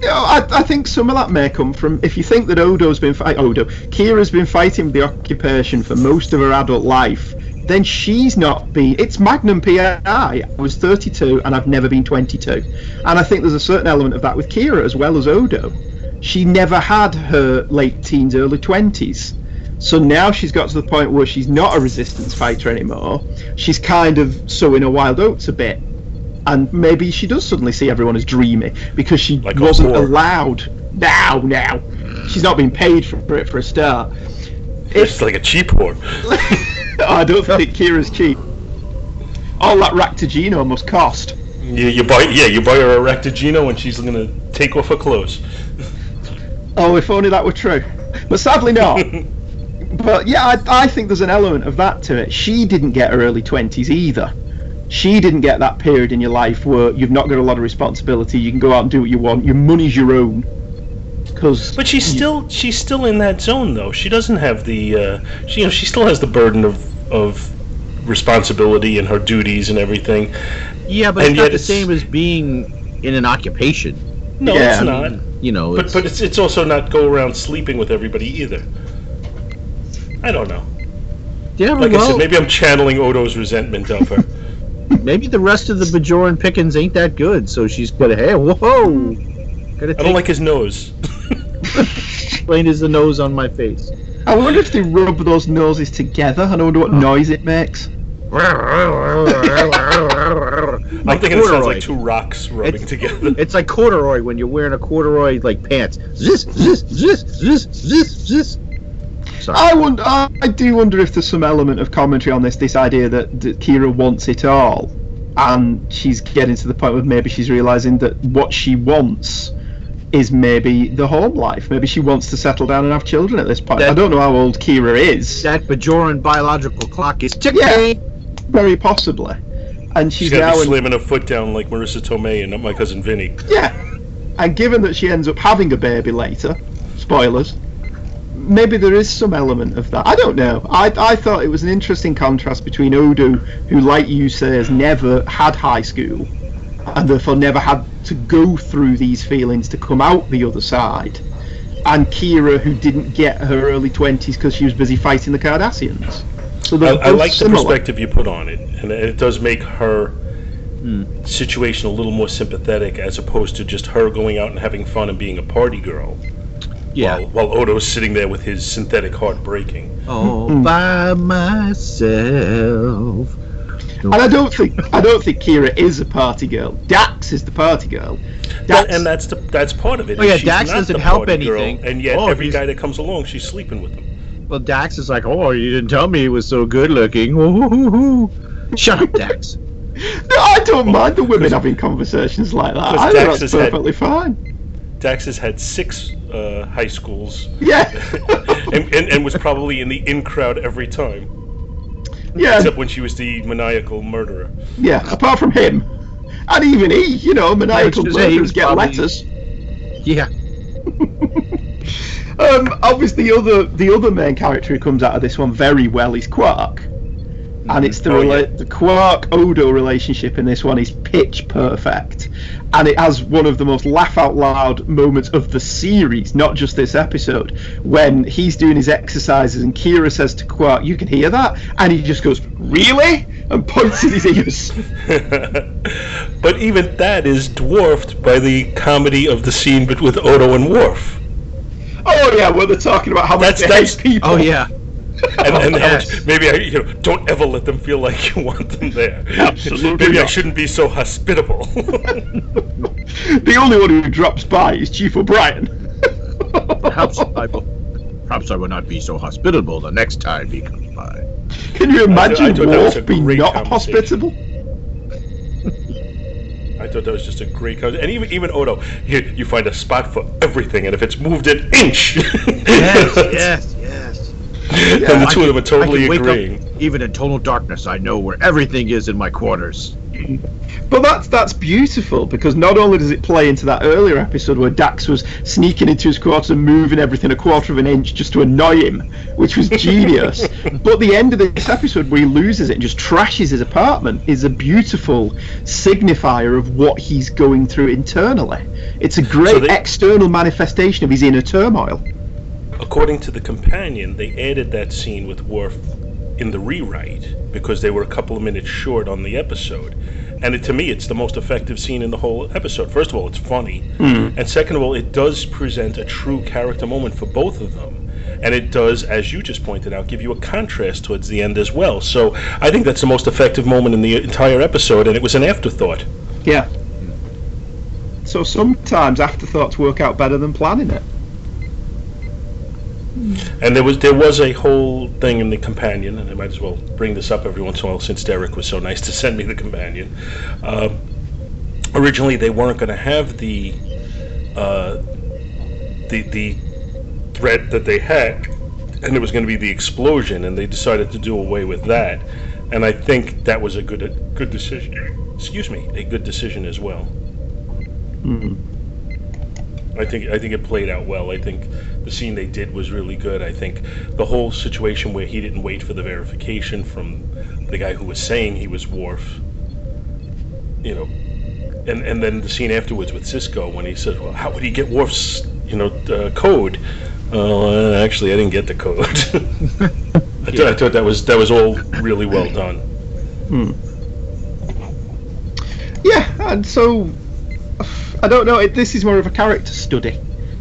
You know, I, I think some of that may come from, if you think that Odo's been fight, Odo, Kira's been fighting with the occupation for most of her adult life, then she's not been. It's Magnum P I. I was thirty-two and I've never been twenty-two, and I think there's a certain element of that with Kira as well as Odo. She never had her late teens, early twenties. So now she's got to the point where she's not a resistance fighter anymore. She's kind of sowing her wild oats a bit. And maybe she does suddenly see everyone as dreamy because she like wasn't allowed. Now, now. She's not being paid for it for a start. It's like a cheap whore. oh, I don't think Kira's cheap. All that Ractagino must cost. You, you buy, yeah, you buy her a Ractagino and she's going to take off her clothes. Oh, if only that were true. But sadly not. But yeah, I, I think there's an element of that to it. She didn't get her early twenties either. She didn't get that period in your life where you've not got a lot of responsibility. You can go out and do what you want. Your money's your own. Cause but she's still she's still in that zone though. She doesn't have the uh, she you know she still has the burden of of responsibility and her duties and everything. Yeah, but and it's not the it's, same as being in an occupation. No, yeah, it's I not. mean, you know, but it's, but it's it's also not go around sleeping with everybody either. I don't know. Yeah, like well, I said, maybe I'm channeling Odo's resentment of her. Maybe the rest of the Bajoran pickings ain't that good, so she's gonna hey whoa. Gotta I don't like his nose. Plain as the nose on my face. I wonder if they rub those noses together. I wonder what oh. noise it makes. I'm thinking it sounds like two rocks rubbing it's, together. It's like corduroy when you're wearing a corduroy like pants. Zzz, zzz, zzz, zzz, zzz, zzz. Sorry. I wonder. I, I do wonder if there's some element of commentary on this. This idea that, that Kira wants it all, and she's getting to the point where maybe she's realizing that what she wants is maybe the home life. Maybe she wants to settle down and have children at this point. That, I don't know how old Kira is. That Bajoran biological clock is ticking. Yeah, very possibly. And she's, she's now be in, slamming her foot down like Marissa Tomei and not my cousin Vinny. Yeah, and given that she ends up having a baby later, spoilers, maybe there is some element of that. I don't know. I I thought it was an interesting contrast between Odo, who, like you say, has never had high school, and therefore never had to go through these feelings to come out the other side, and Kira, who didn't get her early twenties because she was busy fighting the Cardassians. So I, I like similar. the perspective you put on it, and it does make her mm. situation a little more sympathetic, as opposed to just her going out and having fun and being a party girl. Yeah. While, while Odo's sitting there with his synthetic heart breaking. All by myself. And I don't think I don't think Kira is a party girl. Dax is the party girl. That, and that's the that's part of it. Oh yeah, she's Dax not doesn't the help party anything. Girl, and yet oh, every he's... guy that comes along, she's sleeping with him. Well, Dax is like, oh, you didn't tell me he was so good looking. Ooh, shut up, Dax. No, I don't mind the women having conversations like that. I think that's perfectly had, fine. Dax has had six uh, high schools. Yeah. and, and, and was probably in the in crowd every time. Yeah. Except when she was the maniacal murderer. Yeah, apart from him. And even he, you know, maniacal murderers get probably... letters. Yeah. um, obviously, the other the other main character who comes out of this one very well is Quark. And it's the, oh, rela- yeah. the Quark-Odo relationship in this one is pitch perfect. And it has one of the most laugh-out-loud moments of the series, not just this episode, when he's doing his exercises and Kira says to Quark, "You can hear that?" And he just goes, "Really?" and points at his ears. But even that is dwarfed by the comedy of the scene with Odo and Worf. Oh, yeah, where they're talking about how much they hate people. Oh, yeah. and, and yes. how much, maybe I, you know, don't ever let them feel like you want them there. Absolutely. Maybe not. I shouldn't be so hospitable. The only one who drops by is Chief O'Brien. perhaps, I will, perhaps I will not be so hospitable the next time he comes by. Can you imagine I thought, I Worf being not hospitable? I thought that was just a great conversation. And even even Odo, you, you find a spot for everything, and if it's moved an inch, yes, yes, yes. Yeah, and the two of them are totally I can agreeing. Wake up, even in total darkness, I know where everything is in my quarters. But that's that's beautiful, because not only does it play into that earlier episode where Dax was sneaking into his quarters and moving everything a quarter of an inch just to annoy him, which was genius, but the end of this episode where he loses it and just trashes his apartment is a beautiful signifier of what he's going through internally. It's a great so they, external manifestation of his inner turmoil. According to the companion, they added that scene with Worf in the rewrite because they were a couple of minutes short on the episode, and it, to me it's the most effective scene in the whole episode. First of all, it's funny, mm. and second of all, it does present a true character moment for both of them, and it does, as you just pointed out, give you a contrast towards the end as well. So I think that's the most effective moment in the entire episode, and it was an afterthought. Yeah. So sometimes afterthoughts work out better than planning it. And there was there was a whole thing in the companion, and I might as well bring this up every once in a while since Derek was so nice to send me the companion. Uh, originally, they weren't going to have the uh, the the threat that they had, and it was going to be the explosion, and they decided to do away with that. And I think that was a good a good decision. Excuse me, a good decision as well. Mm-hmm. I think I think it played out well. I think the scene they did was really good. I think the whole situation where he didn't wait for the verification from the guy who was saying he was Worf, you know, and and then the scene afterwards with Sisko when he said, "Well, how would he get Worf's, you know, uh, code?" Uh, actually, I didn't get the code. I, th- I thought that was that was all really well done. Hmm. Yeah, and so. I don't know, it, this is more of a character study.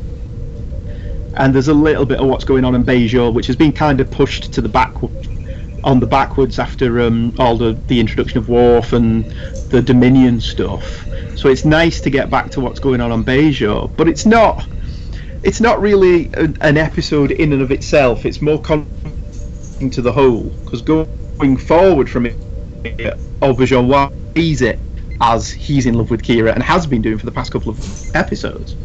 And there's a little bit of what's going on in Bajor, which has been kind of pushed to the backward, on the backwards after um, all the, the introduction of Worf and the Dominion stuff. So it's nice to get back to what's going on on Bajor, but it's not it's not really a, an episode in and of itself. It's more contributing to the whole, because going forward from it, Auberjonois sees it as he's in love with Kira and has been doing for the past couple of episodes.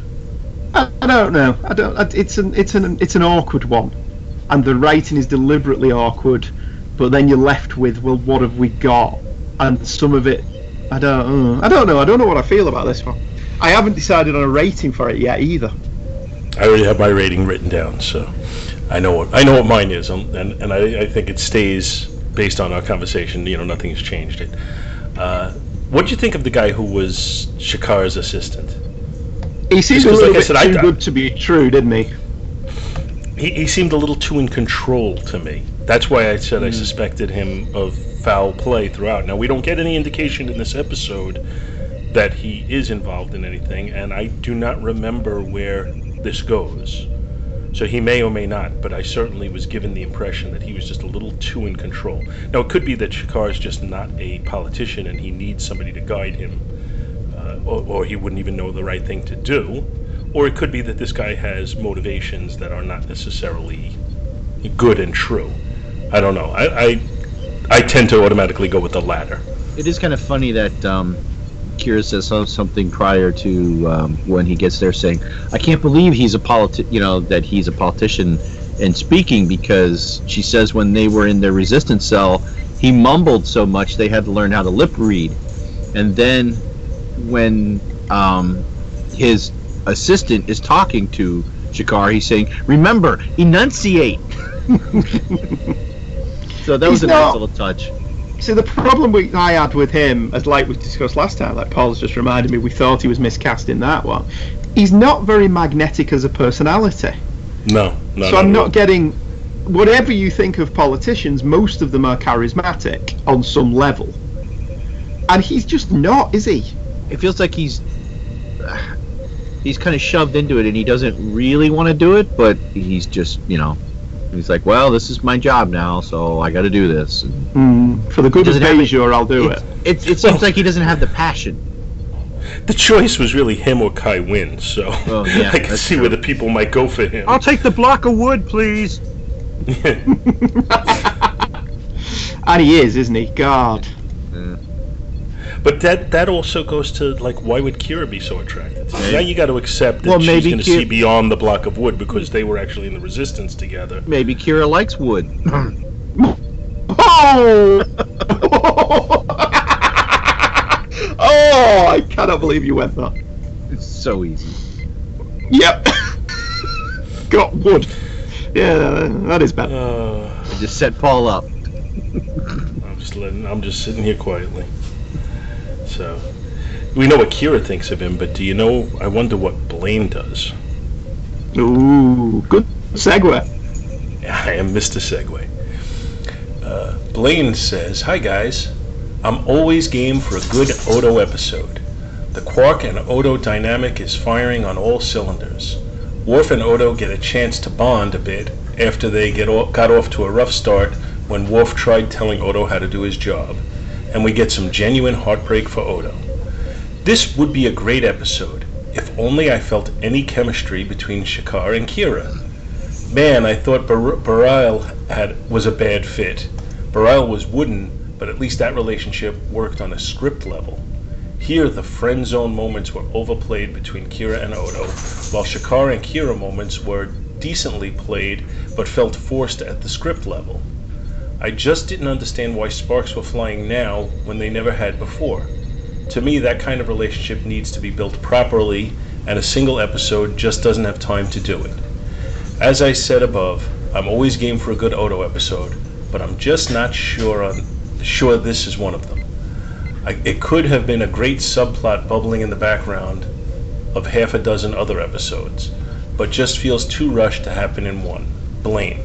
I, I don't know. I don't. It's an it's an it's an awkward one, and the writing is deliberately awkward. But then you're left with, well, what have we got? And some of it, I don't. Uh, I don't know. I don't know what I feel about this one. I haven't decided on a rating for it yet either. I already have my rating written down, so I know what I know what mine is, and and I, I think it stays based on our conversation. You know, nothing has changed it. Uh, What did you think of the guy who was Shakar's assistant? He seemed a little like bit said, too I, good to be true, didn't he? he? He seemed a little too in control to me. That's why I said mm. I suspected him of foul play throughout. Now, we don't get any indication in this episode that he is involved in anything, and I do not remember where this goes. So he may or may not, but I certainly was given the impression that he was just a little too in control. Now, it could be that Shakar is just not a politician and he needs somebody to guide him, uh, or, or he wouldn't even know the right thing to do. Or it could be that this guy has motivations that are not necessarily good and true. I don't know. I, I, I tend to automatically go with the latter. It is kind of funny that um, Kira says something prior to um, when he gets there, saying, "I can't believe he's a politi- you know, that he's a politician," and speaking, because she says when they were in their resistance cell, he mumbled so much they had to learn how to lip read, and then when um, his assistant is talking to Shakar, he's saying, "Remember, enunciate." So that was he's a not- nice little touch. See, the problem we, I had with him, as like we discussed last time, like Paul's just reminded me, we thought he was miscast in that one. He's not very magnetic as a personality. No, no. So I'm not not getting. Whatever you think of politicians, most of them are charismatic on some level, and he's just not, is he? It feels like he's uh, he's kind of shoved into it, and he doesn't really want to do it, but he's just, you know. He's like, well, this is my job now, so I got to do this. Mm, for the good of Bajor, I'll do it. It, it, it seems like he doesn't have the passion. The choice was really him or Kai Wynn, so oh, yeah, I can see true. where the people might go for him. I'll take the block of wood, please. And he is, isn't he? God. Yeah. But that that also goes to, like, why would Kira be so attracted to him? Now you got to accept that well, she's going to Kira... see beyond the block of wood because they were actually in the resistance together. Maybe Kira likes wood. Oh! Oh, I cannot believe you went there. It's so easy. Yep. Got wood. Yeah, that is bad. Uh, I just set Paul up. I'm just letting. I'm just sitting here quietly. So, we know what Kira thinks of him, but do you know? I wonder what Blaine does. Ooh, good segue. I am Mister Segway. Uh, Blaine says, "Hi guys, I'm always game for a good Odo episode. The Quark and Odo dynamic is firing on all cylinders. Worf and Odo get a chance to bond a bit after they get off, got off to a rough start when Worf tried telling Odo how to do his job, and we get some genuine heartbreak for Odo. This would be a great episode, if only I felt any chemistry between Shakaar and Kira. Man, I thought Bar- Bareil had was a bad fit. Bareil was wooden, but at least that relationship worked on a script level. Here, the friend zone moments were overplayed between Kira and Odo, while Shakaar and Kira moments were decently played, but felt forced at the script level. I just didn't understand why sparks were flying now when they never had before. To me, that kind of relationship needs to be built properly, and a single episode just doesn't have time to do it. As I said above, I'm always game for a good Odo episode, but I'm just not sure on sure this is one of them. I, it could have been a great subplot bubbling in the background of half a dozen other episodes, but just feels too rushed to happen in one. Blaine."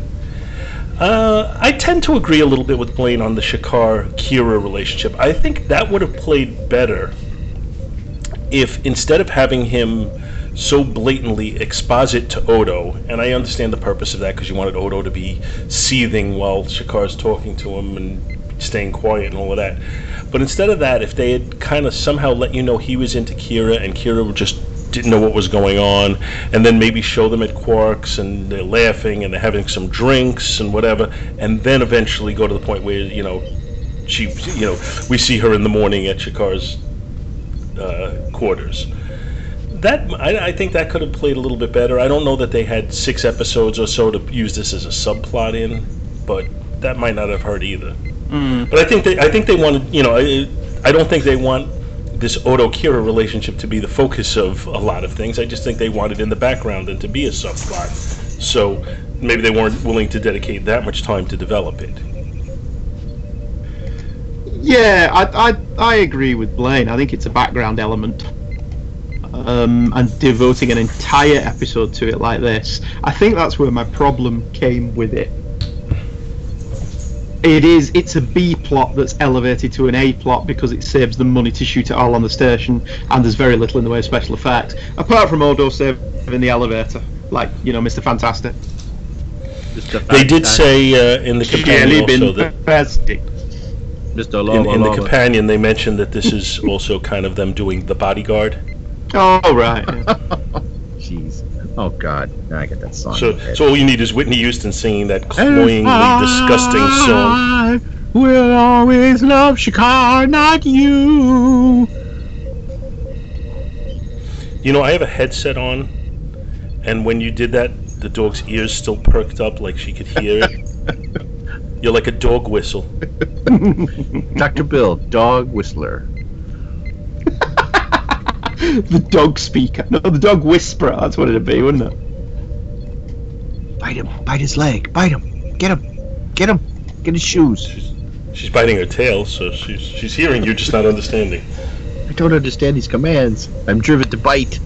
Uh, I tend to agree a little bit with Blaine on the Shakaar-Kira relationship. I think that would have played better if, instead of having him so blatantly exposit to Odo, and I understand the purpose of that because you wanted Odo to be seething while Shakaar's talking to him and staying quiet and all of that. But instead of that, if they had kind of somehow let you know he was into Kira and Kira just didn't know what was going on, and then maybe show them at Quark's and they're laughing and they're having some drinks and whatever, and then eventually go to the point where, you know, she, you know, we see her in the morning at Shakaar's uh, quarters. That I, I think that could have played a little bit better. I don't know that they had six episodes or so to use this as a subplot in, but that might not have hurt either. Mm. But I think they, I think they wanted, you know, I, I don't think they want this Odo-Kira relationship to be the focus of a lot of things. I just think they want it in the background and to be a subplot. So maybe they weren't willing to dedicate that much time to develop it. Yeah, I I, I agree with Blaine. I think it's a background element. Um, and devoting an entire episode to it like this, I think that's where my problem came with it. It is, it's a B plot that's elevated to an A plot because it saves them money to shoot it all on the station, and there's very little in the way of special effects, apart from Odo saving the elevator, like, you know, Mister Fantastic. They did say uh, in the companion also that fantastic. Mister In, in the companion they mentioned that this is also kind of them doing The Bodyguard. Oh, right. Jeez. Oh, God. Now I get that song. So, so all you need is Whitney Houston singing that cloyingly disgusting song. I will always love Shakaar, not you. You know, I have a headset on, and when you did that, the dog's ears still perked up like she could hear it. You're like a dog whistle. Doctor Bill, dog whistler. The dog speaker. No, the dog whisperer. That's what it'd be, wouldn't it? Bite him. Bite his leg. Bite him. Get him. Get him. Get his shoes. She's, she's biting her tail, so she's she's hearing you, just not understanding. I don't understand these commands. I'm driven to bite.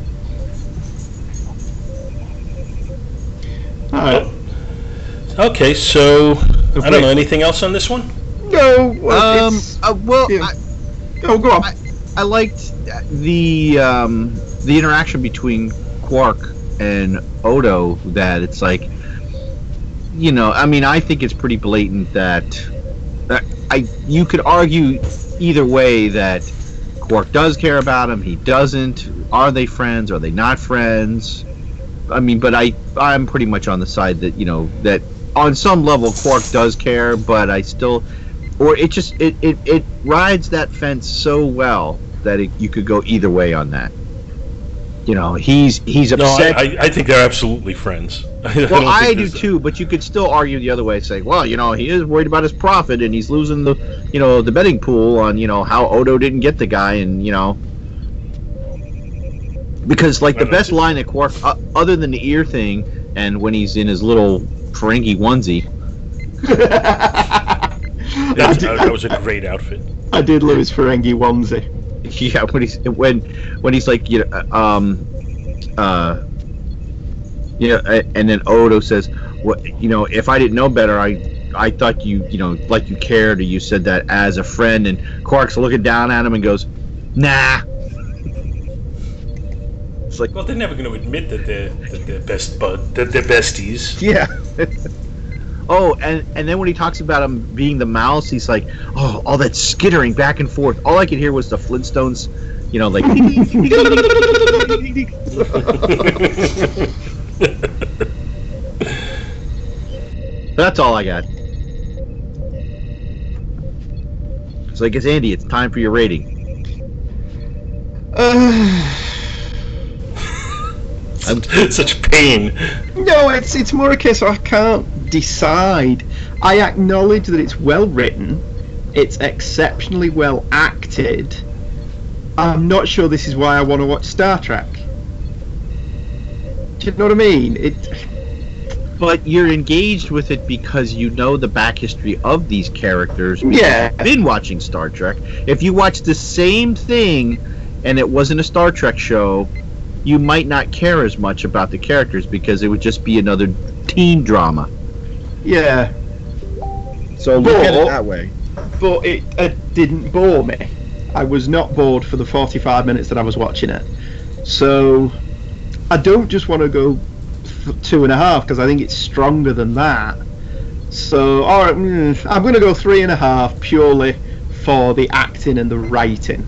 All right. Oh. Okay, so I don't know. Anything else on this one? No. Well, um. it's, Uh, well. yeah. I, oh, go on. I, I liked the um, the interaction between Quark and Odo. That it's like, you know, I mean, I think it's pretty blatant that uh, I you could argue either way that Quark does care about him, he doesn't. Are they friends? Are they not friends? I mean, but I I'm pretty much on the side that, you know, that on some level Quark does care, but I still, or it just it it, it rides that fence so well that it, you could go either way on that. you know, he's he's No, upset. I, I, I think they're absolutely friends. I well, don't I think do there's- too, but you could still argue the other way, saying, well, you know, he is worried about his profit, and he's losing the, you know, the betting pool on, you know, how Odo didn't get the guy, and you know, because like the best line that Quark, uh, other than the ear thing, and when he's in his little Ferengi onesie. That's- that was a great outfit. I did love his Ferengi onesie. Yeah, when he's when when he's like, you know, um, uh, you know, and then Odo says, "What, you know, if I didn't know better, I I thought you, you know, like you cared, or you said that as a friend." And Quark's looking down at him and goes, "Nah." It's like, well, they're never going to admit that they're that they're best bud, that they're besties. Yeah. Oh, and, and then when he talks about him being the mouse, he's like, oh, all that skittering back and forth. All I could hear was the Flintstones, you know, like. That's all I got. So I guess, Andy, it's time for your rating. Uh, I'm such pain. No, it's it's more a case of I can't decide. I acknowledge that it's well written, it's exceptionally well acted. I'm not sure this is why I want to watch Star Trek. Do you know what I mean? It. But you're engaged with it because you know the back history of these characters. Yeah. You've been watching Star Trek. If you watch the same thing and it wasn't a Star Trek show, you might not care as much about the characters because it would just be another teen drama. Yeah. So look at it that way. But it, it didn't bore me. I was not bored for the forty-five minutes that I was watching it. So I don't just want to go th- two and a half because I think it's stronger than that. So all right, mm, I'm going to go three and a half purely for the acting and the writing.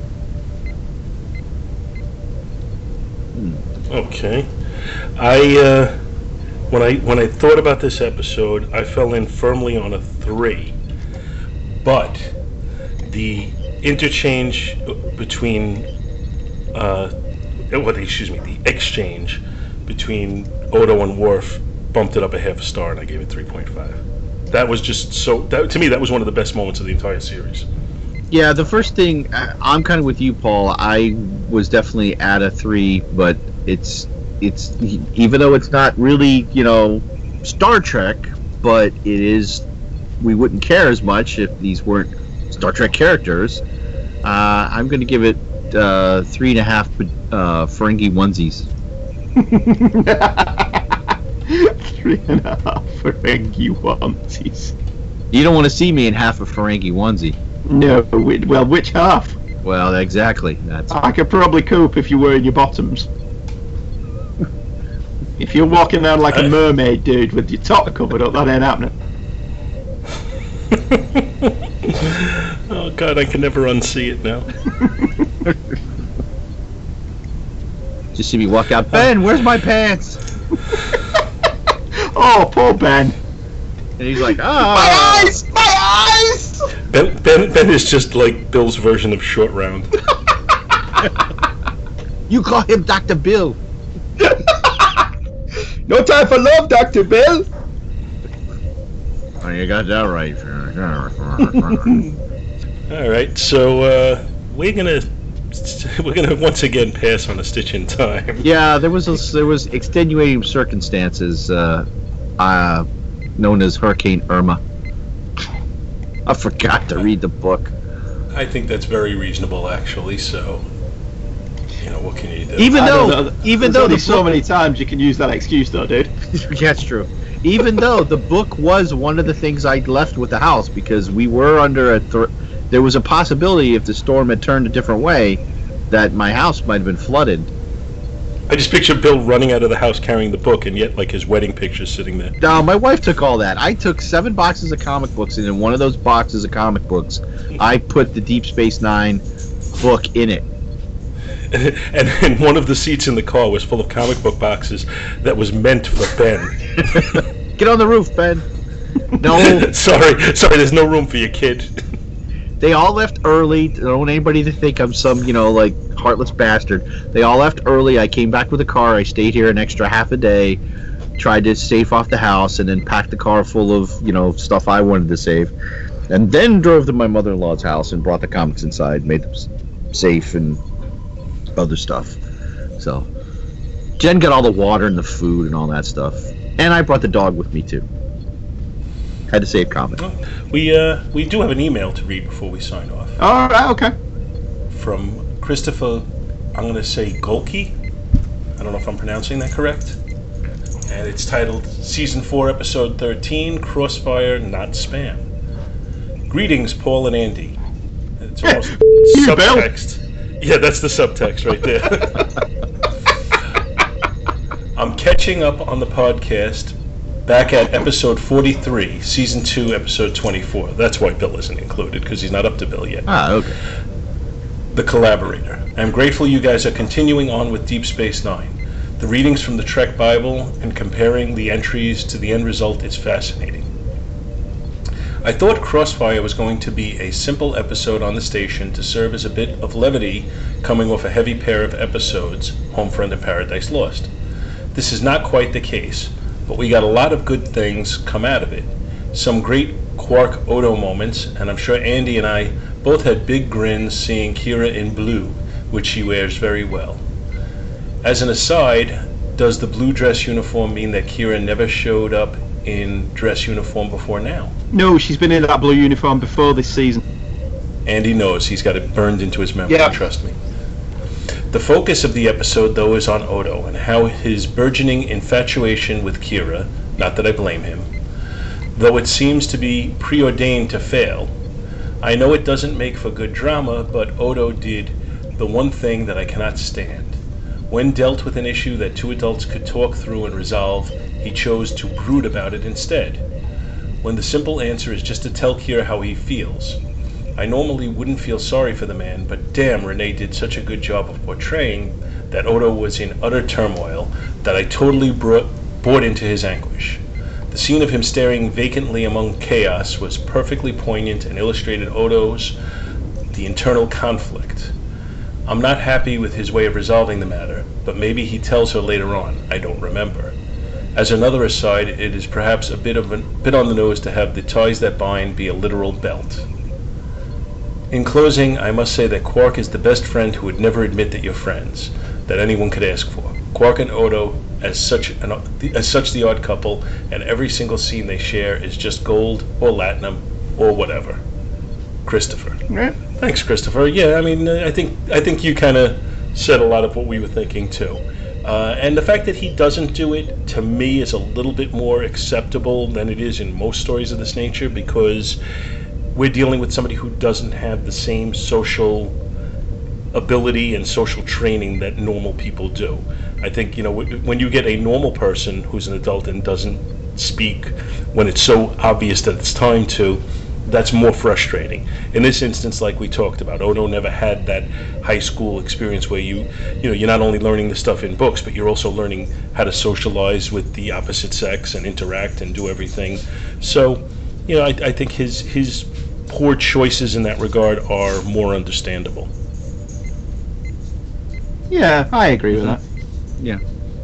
Okay, I uh, when I when I thought about this episode, I fell in firmly on a three, but the interchange between uh, what excuse me, the exchange between Odo and Worf bumped it up a half a star, and I gave it three point five. That was just so. That, to me, that was one of the best moments of the entire series. Yeah, the first thing, I'm kind of with you, Paul. I was definitely at a three, but it's it's even though it's not really, you know, Star Trek, but it is. We wouldn't care as much if these weren't Star Trek characters. Uh, I'm going to give it uh, three and a half uh, Ferengi onesies. Three and a half Ferengi onesies. You don't want to see me in half a Ferengi onesie. No, well, which half? Well, exactly. That's. I could probably cope if you were in your bottoms. If you're walking around like a mermaid, dude, with your top covered up, that ain't happening. Oh God, I can never unsee it now. Just see me walk out. Ben, where's my pants? Oh, poor Ben. And he's like, oh. My eyes! My eyes! Ben, Ben, Ben is just like Bill's version of Short Round. You call him Doctor Bill. No time for love, Doctor Bill. Oh, you got that right. All right, so uh, we're gonna we're gonna once again pass on A Stitch in Time. Yeah, there was a, there was extenuating circumstances, uh, uh, known as Hurricane Irma. I forgot to read the book. I think that's very reasonable, actually. So, you know, what can you do? Even I though, don't know. even There's though only the so book, many times you can use that excuse, though, dude. That's true. Even though the book was one of the things I left with the house because we were under a th- there was a possibility if the storm had turned a different way that my house might have been flooded. I just picture Bill running out of the house carrying the book, and yet like his wedding picture's sitting there. No, my wife took all that. I took seven boxes of comic books, and in one of those boxes of comic books, I put the Deep Space Nine book in it. And, and one of the seats in the car was full of comic book boxes that was meant for Ben. Get on the roof, Ben. No. sorry, sorry. There's no room for your kid. They all left early. Don't want anybody to think I'm some, you know, like heartless bastard. They all left early. I came back with a car. I stayed here an extra half a day, tried to save off the house, and then packed the car full of, you know, stuff I wanted to save. And then drove to my mother-in-law's house and brought the comics inside, made them s- safe and other stuff. So, Jen got all the water and the food and all that stuff. And I brought the dog with me, too. Had to save comics. We uh we do have an email to read before we sign off. All right, okay. From Christopher, I'm going to say Golke. I don't know if I'm pronouncing that correct. And it's titled Season four, Episode thirteen, Crossfire, Not Spam. Greetings, Paul and Andy. It's almost subtext. Yeah, that's the subtext right there. I'm catching up on the podcast back at episode forty-three, season two, episode twenty-four. That's why Bill isn't included, because he's not up to Bill yet. Ah, okay. The Collaborator. I'm grateful you guys are continuing on with Deep Space Nine. The readings from the Trek Bible and comparing the entries to the end result is fascinating. I thought Crossfire was going to be a simple episode on the station to serve as a bit of levity coming off a heavy pair of episodes, Homefront and Paradise Lost. This is not quite the case, but we got a lot of good things come out of it. Some great Quark Odo moments, and I'm sure Andy and I both had big grins seeing Kira in blue, which she wears very well. As an aside, does the blue dress uniform mean that Kira never showed up in dress uniform before now? No, she's been in that blue uniform before this season. Andy knows. He's got it burned into his memory, Yeah. trust me. The focus of the episode, though, is on Odo and how his burgeoning infatuation with Kira, not that I blame him, though it seems to be preordained to fail. I know it doesn't make for good drama, but Odo did the one thing that I cannot stand. When dealt with an issue that two adults could talk through and resolve, he chose to brood about it instead. When the simple answer is just to tell Kira how he feels. I normally wouldn't feel sorry for the man, but damn, Renee did such a good job of portraying that Odo was in utter turmoil that I totally brought, bought into his anguish. The scene of him staring vacantly among chaos was perfectly poignant and illustrated Odo's, the internal conflict. I'm not happy with his way of resolving the matter, but maybe he tells her later on. I don't remember. As another aside, it is perhaps a bit of a bit on the nose to have the ties that bind be a literal belt. In closing, I must say that Quark is the best friend who would never admit that you're friends, that anyone could ask for. Quark and Odo, as such an, as such the odd couple, and every single scene they share is just gold or latinum or whatever. Christopher. Right. Thanks, Christopher. Yeah, I mean, I think I think you kind of said a lot of what we were thinking too. Uh, and the fact that he doesn't do it, to me, is a little bit more acceptable than it is in most stories of this nature, because we're dealing with somebody who doesn't have the same social ability and social training that normal people do. I think, you know, when you get a normal person who's an adult and doesn't speak when it's so obvious that it's time to, that's more frustrating. In this instance, like we talked about, Odo never had that high school experience where you, you know, you're not only learning the stuff in books, but you're also learning how to socialize with the opposite sex and interact and do everything. So, you know, I, I think his his poor choices in that regard are more understandable. Yeah, I agree with that. Yeah.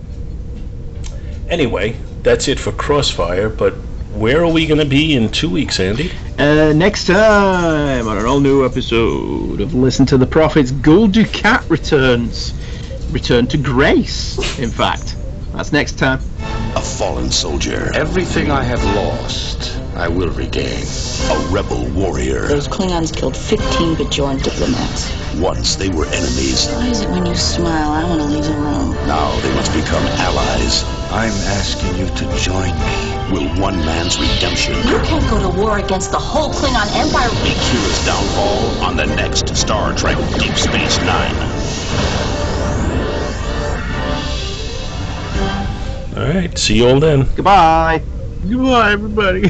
Anyway, that's it for Crossfire, but where are we going to be in two weeks, Andy? Uh, next time on an all-new episode of Listen to the Prophets, Gul Dukat returns. Return to grace, in fact. That's next time. A fallen soldier. Everything I have lost, I will regain. A rebel warrior. Those Klingons killed fifteen Bajoran diplomats. Once they were enemies. Why is it when you smile, I want to leave the room? Now they must become allies. I'm asking you to join me. Will one man's redemption You can't go to war against the whole Klingon Empire. be Kira's downfall on the next Star Trek Deep Space Nine? All right, see you all then. Goodbye. Goodbye, everybody.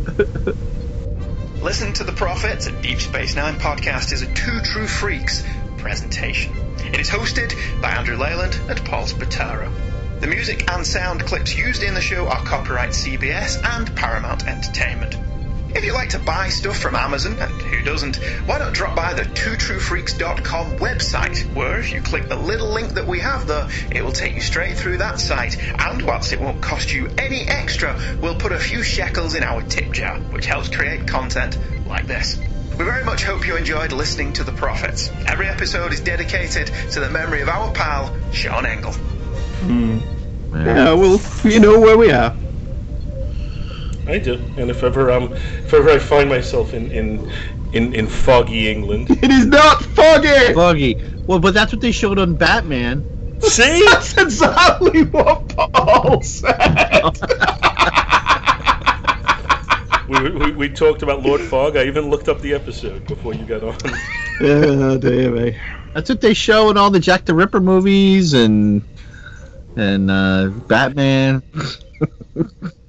Listen to the Prophets, a Deep Space Nine podcast, is a Two True Freaks presentation. It is hosted by Andrew Leyland and Paul Spataro. The music and sound clips used in the show are copyright C B S and Paramount Entertainment. If you like to buy stuff from Amazon, and who doesn't, why not drop by the two true freaks dot com website, where if you click the little link that we have there, it will take you straight through that site, and whilst it won't cost you any extra, we'll put a few shekels in our tip jar, which helps create content like this. We very much hope you enjoyed listening to The Prophets. Every episode is dedicated to the memory of our pal, Sean Engel. Hmm. Yeah, well, you know where we are. I do, and if ever um, if ever I find myself in in in, in foggy England, it is not foggy. Foggy. Well, but that's what they showed on Batman. See, that's exactly what Paul said. we, we we talked about Lord Fog. I even looked up the episode before you got on. Oh dear me. That's what they show in all the Jack the Ripper movies and and uh, Batman.